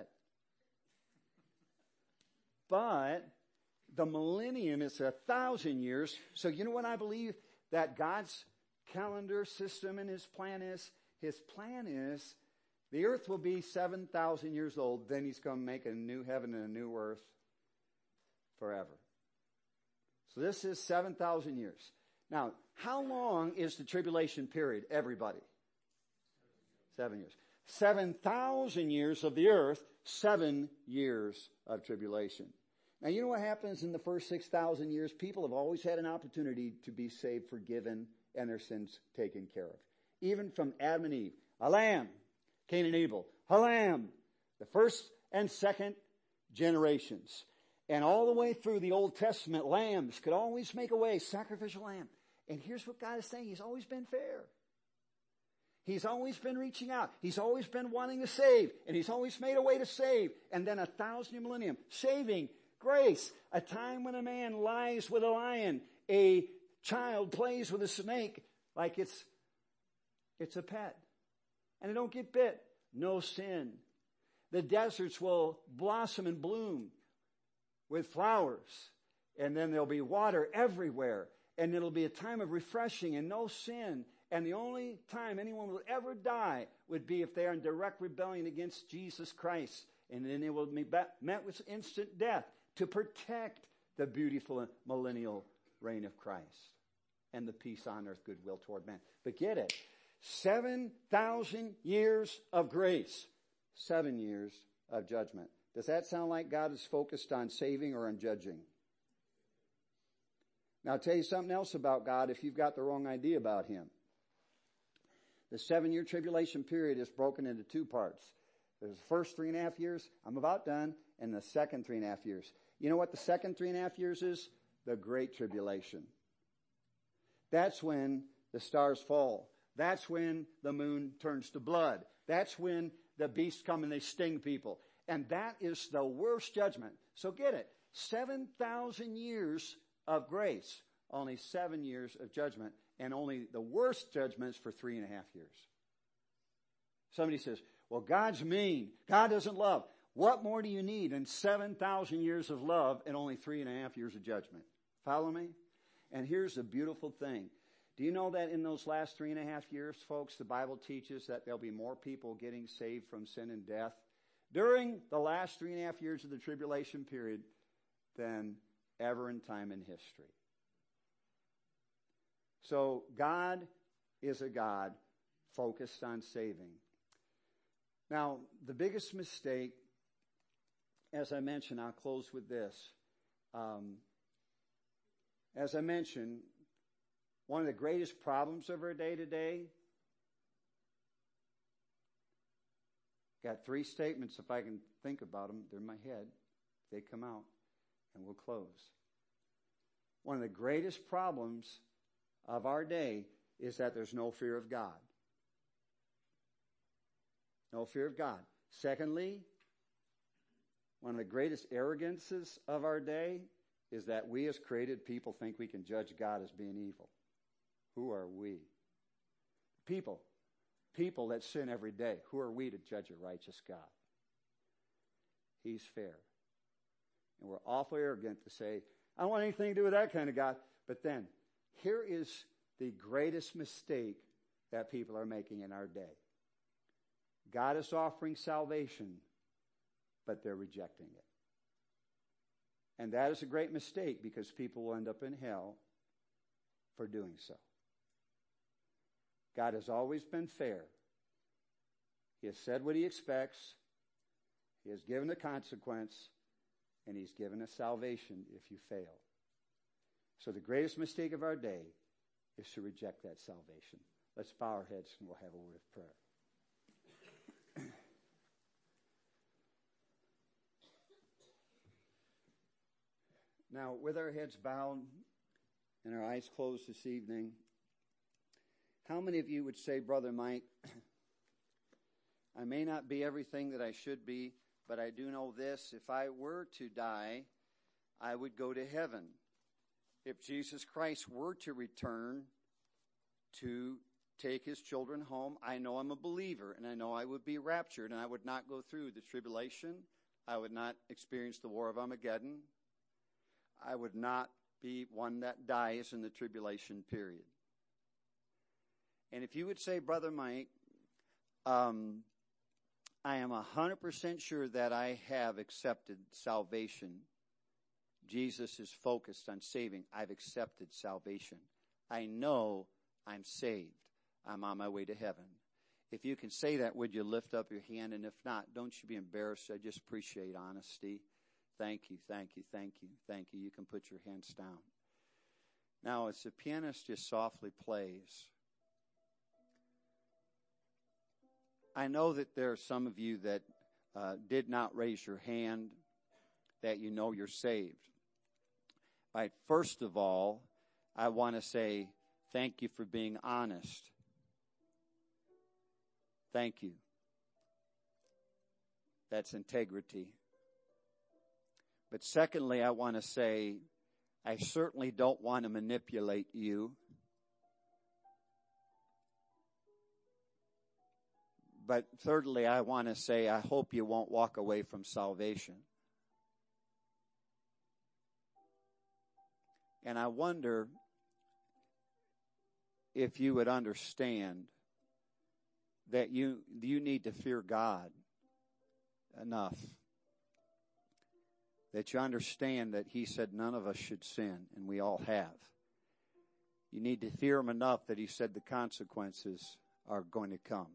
But the millennium is 1,000 years. So you know what I believe that God's calendar system and his plan is? His plan is the earth will be 7,000 years old. Then he's going to make a new heaven and a new earth forever. So this is 7,000 years. Now, how long is the tribulation period, everybody? 7 years. 7,000 years of the earth, 7 years of tribulation. Now, you know what happens in the first 6,000 years? People have always had an opportunity to be saved, forgiven, and their sins taken care of. Even from Adam and Eve. A lamb, Cain and Abel. A lamb, the first and second generations. And all the way through the Old Testament, lambs could always make a way, sacrificial lamb. And here's what God is saying. He's always been fair. He's always been reaching out. He's always been wanting to save. And he's always made a way to save. And then 1,000-year millennium. Saving, grace. A time when a man lies with a lion. A child plays with a snake like it's a pet. And they don't get bit. No sin. The deserts will blossom and bloom with flowers. And then there'll be water everywhere. And it'll be a time of refreshing and no sin. And the only time anyone will ever die would be if they are in direct rebellion against Jesus Christ. And then they will be met with instant death to protect the beautiful millennial reign of Christ and the peace on earth, goodwill toward man. But get it. 7,000 years of grace. 7 years of judgment. Does that sound like God is focused on saving or on judging? Now I'll tell you something else about God if you've got the wrong idea about him. The 7-year tribulation period is broken into 2 parts. There's the first 3.5 years, I'm about done, and the second 3.5 years. You know what the second 3.5 years is? The Great Tribulation. That's when the stars fall. That's when the moon turns to blood. That's when the beasts come and they sting people. And that is the worst judgment. So get it. 7,000 years of grace. Only 7 years of judgment. And only the worst judgments for 3.5 years. Somebody says, well, God's mean. God doesn't love. What more do you need than 7,000 years of love and only 3.5 years of judgment? Follow me? And here's the beautiful thing. Do you know that in those last 3.5 years, folks, the Bible teaches that there'll be more people getting saved from sin and death during the last 3.5 years of the tribulation period than ever in time in history. So God is a God focused on saving. Now, the biggest mistake, as I mentioned, I'll close with this. As I mentioned, one of the greatest problems of our day today, got 3 statements, if I can think about them, they're in my head. They come out, and we'll close. One of the greatest problems of our day is that there's no fear of God. No fear of God. Secondly, one of the greatest arrogances of our day is that we as created people think we can judge God as being evil. Who are we? People that sin every day. Who are we to judge a righteous God? He's fair. And we're awfully arrogant to say, I don't want anything to do with that kind of God. But then, here is the greatest mistake that people are making in our day. God is offering salvation, but they're rejecting it. And that is a great mistake because people will end up in hell for doing so. God has always been fair. He has said what he expects. He has given a consequence. And he's given us salvation if you fail. So the greatest mistake of our day is to reject that salvation. Let's bow our heads and we'll have a word of prayer. Now, with our heads bowed and our eyes closed this evening, how many of you would say, Brother Mike, I may not be everything that I should be, but I do know this: if I were to die, I would go to heaven. If Jesus Christ were to return to take his children home, I know I'm a believer, and I know I would be raptured, and I would not go through the tribulation. I would not experience the war of Armageddon. I would not be one that dies in the tribulation period. And if you would say, Brother Mike, I am 100% sure that I have accepted salvation. Jesus is focused on saving. I've accepted salvation. I know I'm saved. I'm on my way to heaven. If you can say that, would you lift up your hand? And if not, don't you be embarrassed. I just appreciate honesty. Thank you, thank you, thank you, thank you. You can put your hands down. Now, as the pianist just softly plays, I know that there are some of you that did not raise your hand, that you know you're saved. Right, first of all, I want to say thank you for being honest. Thank you. That's integrity. But secondly, I want to say I certainly don't want to manipulate you. But thirdly, I want to say I hope you won't walk away from salvation. And I wonder if you would understand that you need to fear God enough that you understand that he said none of us should sin, and we all have. You need to fear him enough that he said the consequences are going to come.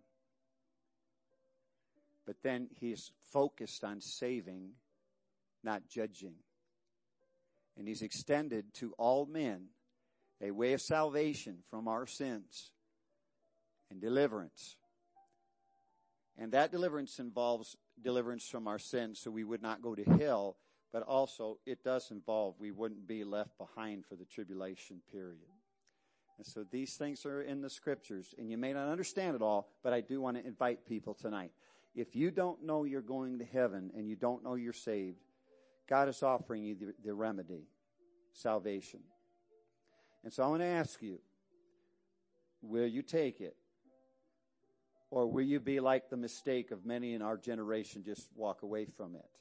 But then he's focused on saving, not judging. And he's extended to all men a way of salvation from our sins and deliverance. And that deliverance involves deliverance from our sins so we would not go to hell, but also it does involve we wouldn't be left behind for the tribulation period. And so these things are in the scriptures, and you may not understand it all, but I do want to invite people tonight. If you don't know you're going to heaven and you don't know you're saved, God is offering you the remedy, salvation. And so I want to ask you, will you take it? Or will you be like the mistake of many in our generation, just walk away from it?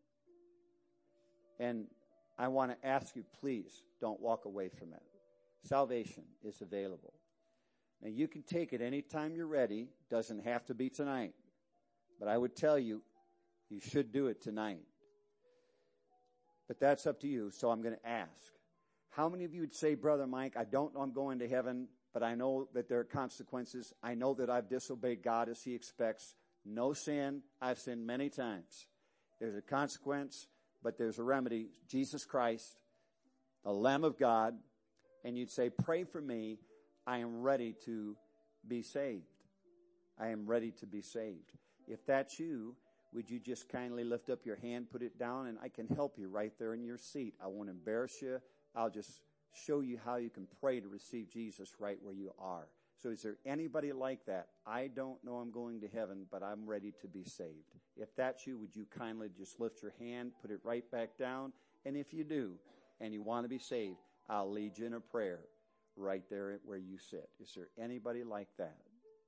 And I want to ask you, please, don't walk away from it. Salvation is available. Now, you can take it anytime you're ready. Doesn't have to be tonight. But I would tell you, you should do it tonight. But that's up to you, so I'm going to ask. How many of you would say, Brother Mike, I don't know I'm going to heaven, but I know that there are consequences. I know that I've disobeyed God as he expects. No sin. I've sinned many times. There's a consequence, but there's a remedy. Jesus Christ, the Lamb of God. And you'd say, pray for me. I am ready to be saved. I am ready to be saved. If that's you, would you just kindly lift up your hand, put it down, and I can help you right there in your seat. I won't embarrass you. I'll just show you how you can pray to receive Jesus right where you are. So is there anybody like that? I don't know I'm going to heaven, but I'm ready to be saved. If that's you, would you kindly just lift your hand, put it right back down? And if you do, and you want to be saved, I'll lead you in a prayer. right there where you sit. Is there anybody like that?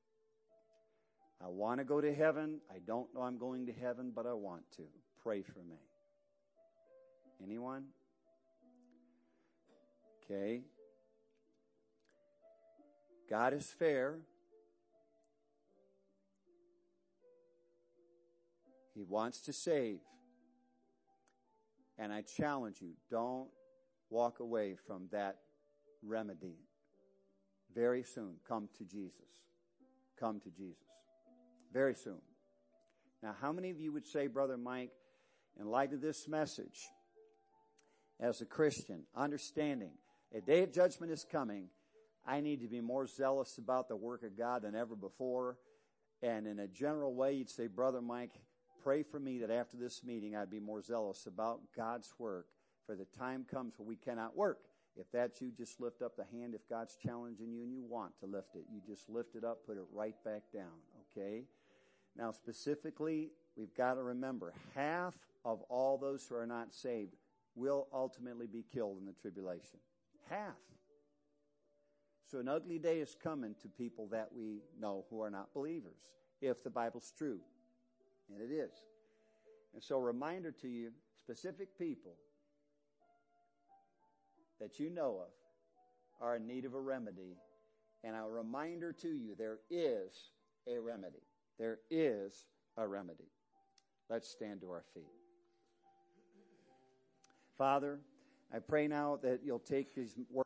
I want to go to heaven. I don't know I'm going to heaven, but I want to. Pray for me. Anyone? Okay. God is fair. He wants to save. And I challenge you, don't walk away from that remedy. Very soon, come to Jesus. Come to Jesus. Very soon. Now, how many of you would say, Brother Mike, in light of this message, as a Christian, understanding a day of judgment is coming, I need to be more zealous about the work of God than ever before. And in a general way, you'd say, Brother Mike, pray for me that after this meeting I'd be more zealous about God's work, for the time comes when we cannot work. If that's you, just lift up the hand. If God's challenging you and you want to lift it, you just lift it up, put it right back down, okay? Now, specifically, we've got to remember, half of all those who are not saved will ultimately be killed in the tribulation. Half. So an ugly day is coming to people that we know who are not believers, if the Bible's true. And it is. And so a reminder to you, specific people that you know of are in need of a remedy. And a reminder to you, there is a remedy. There is a remedy. Let's stand to our feet. Father, I pray now that you'll take these words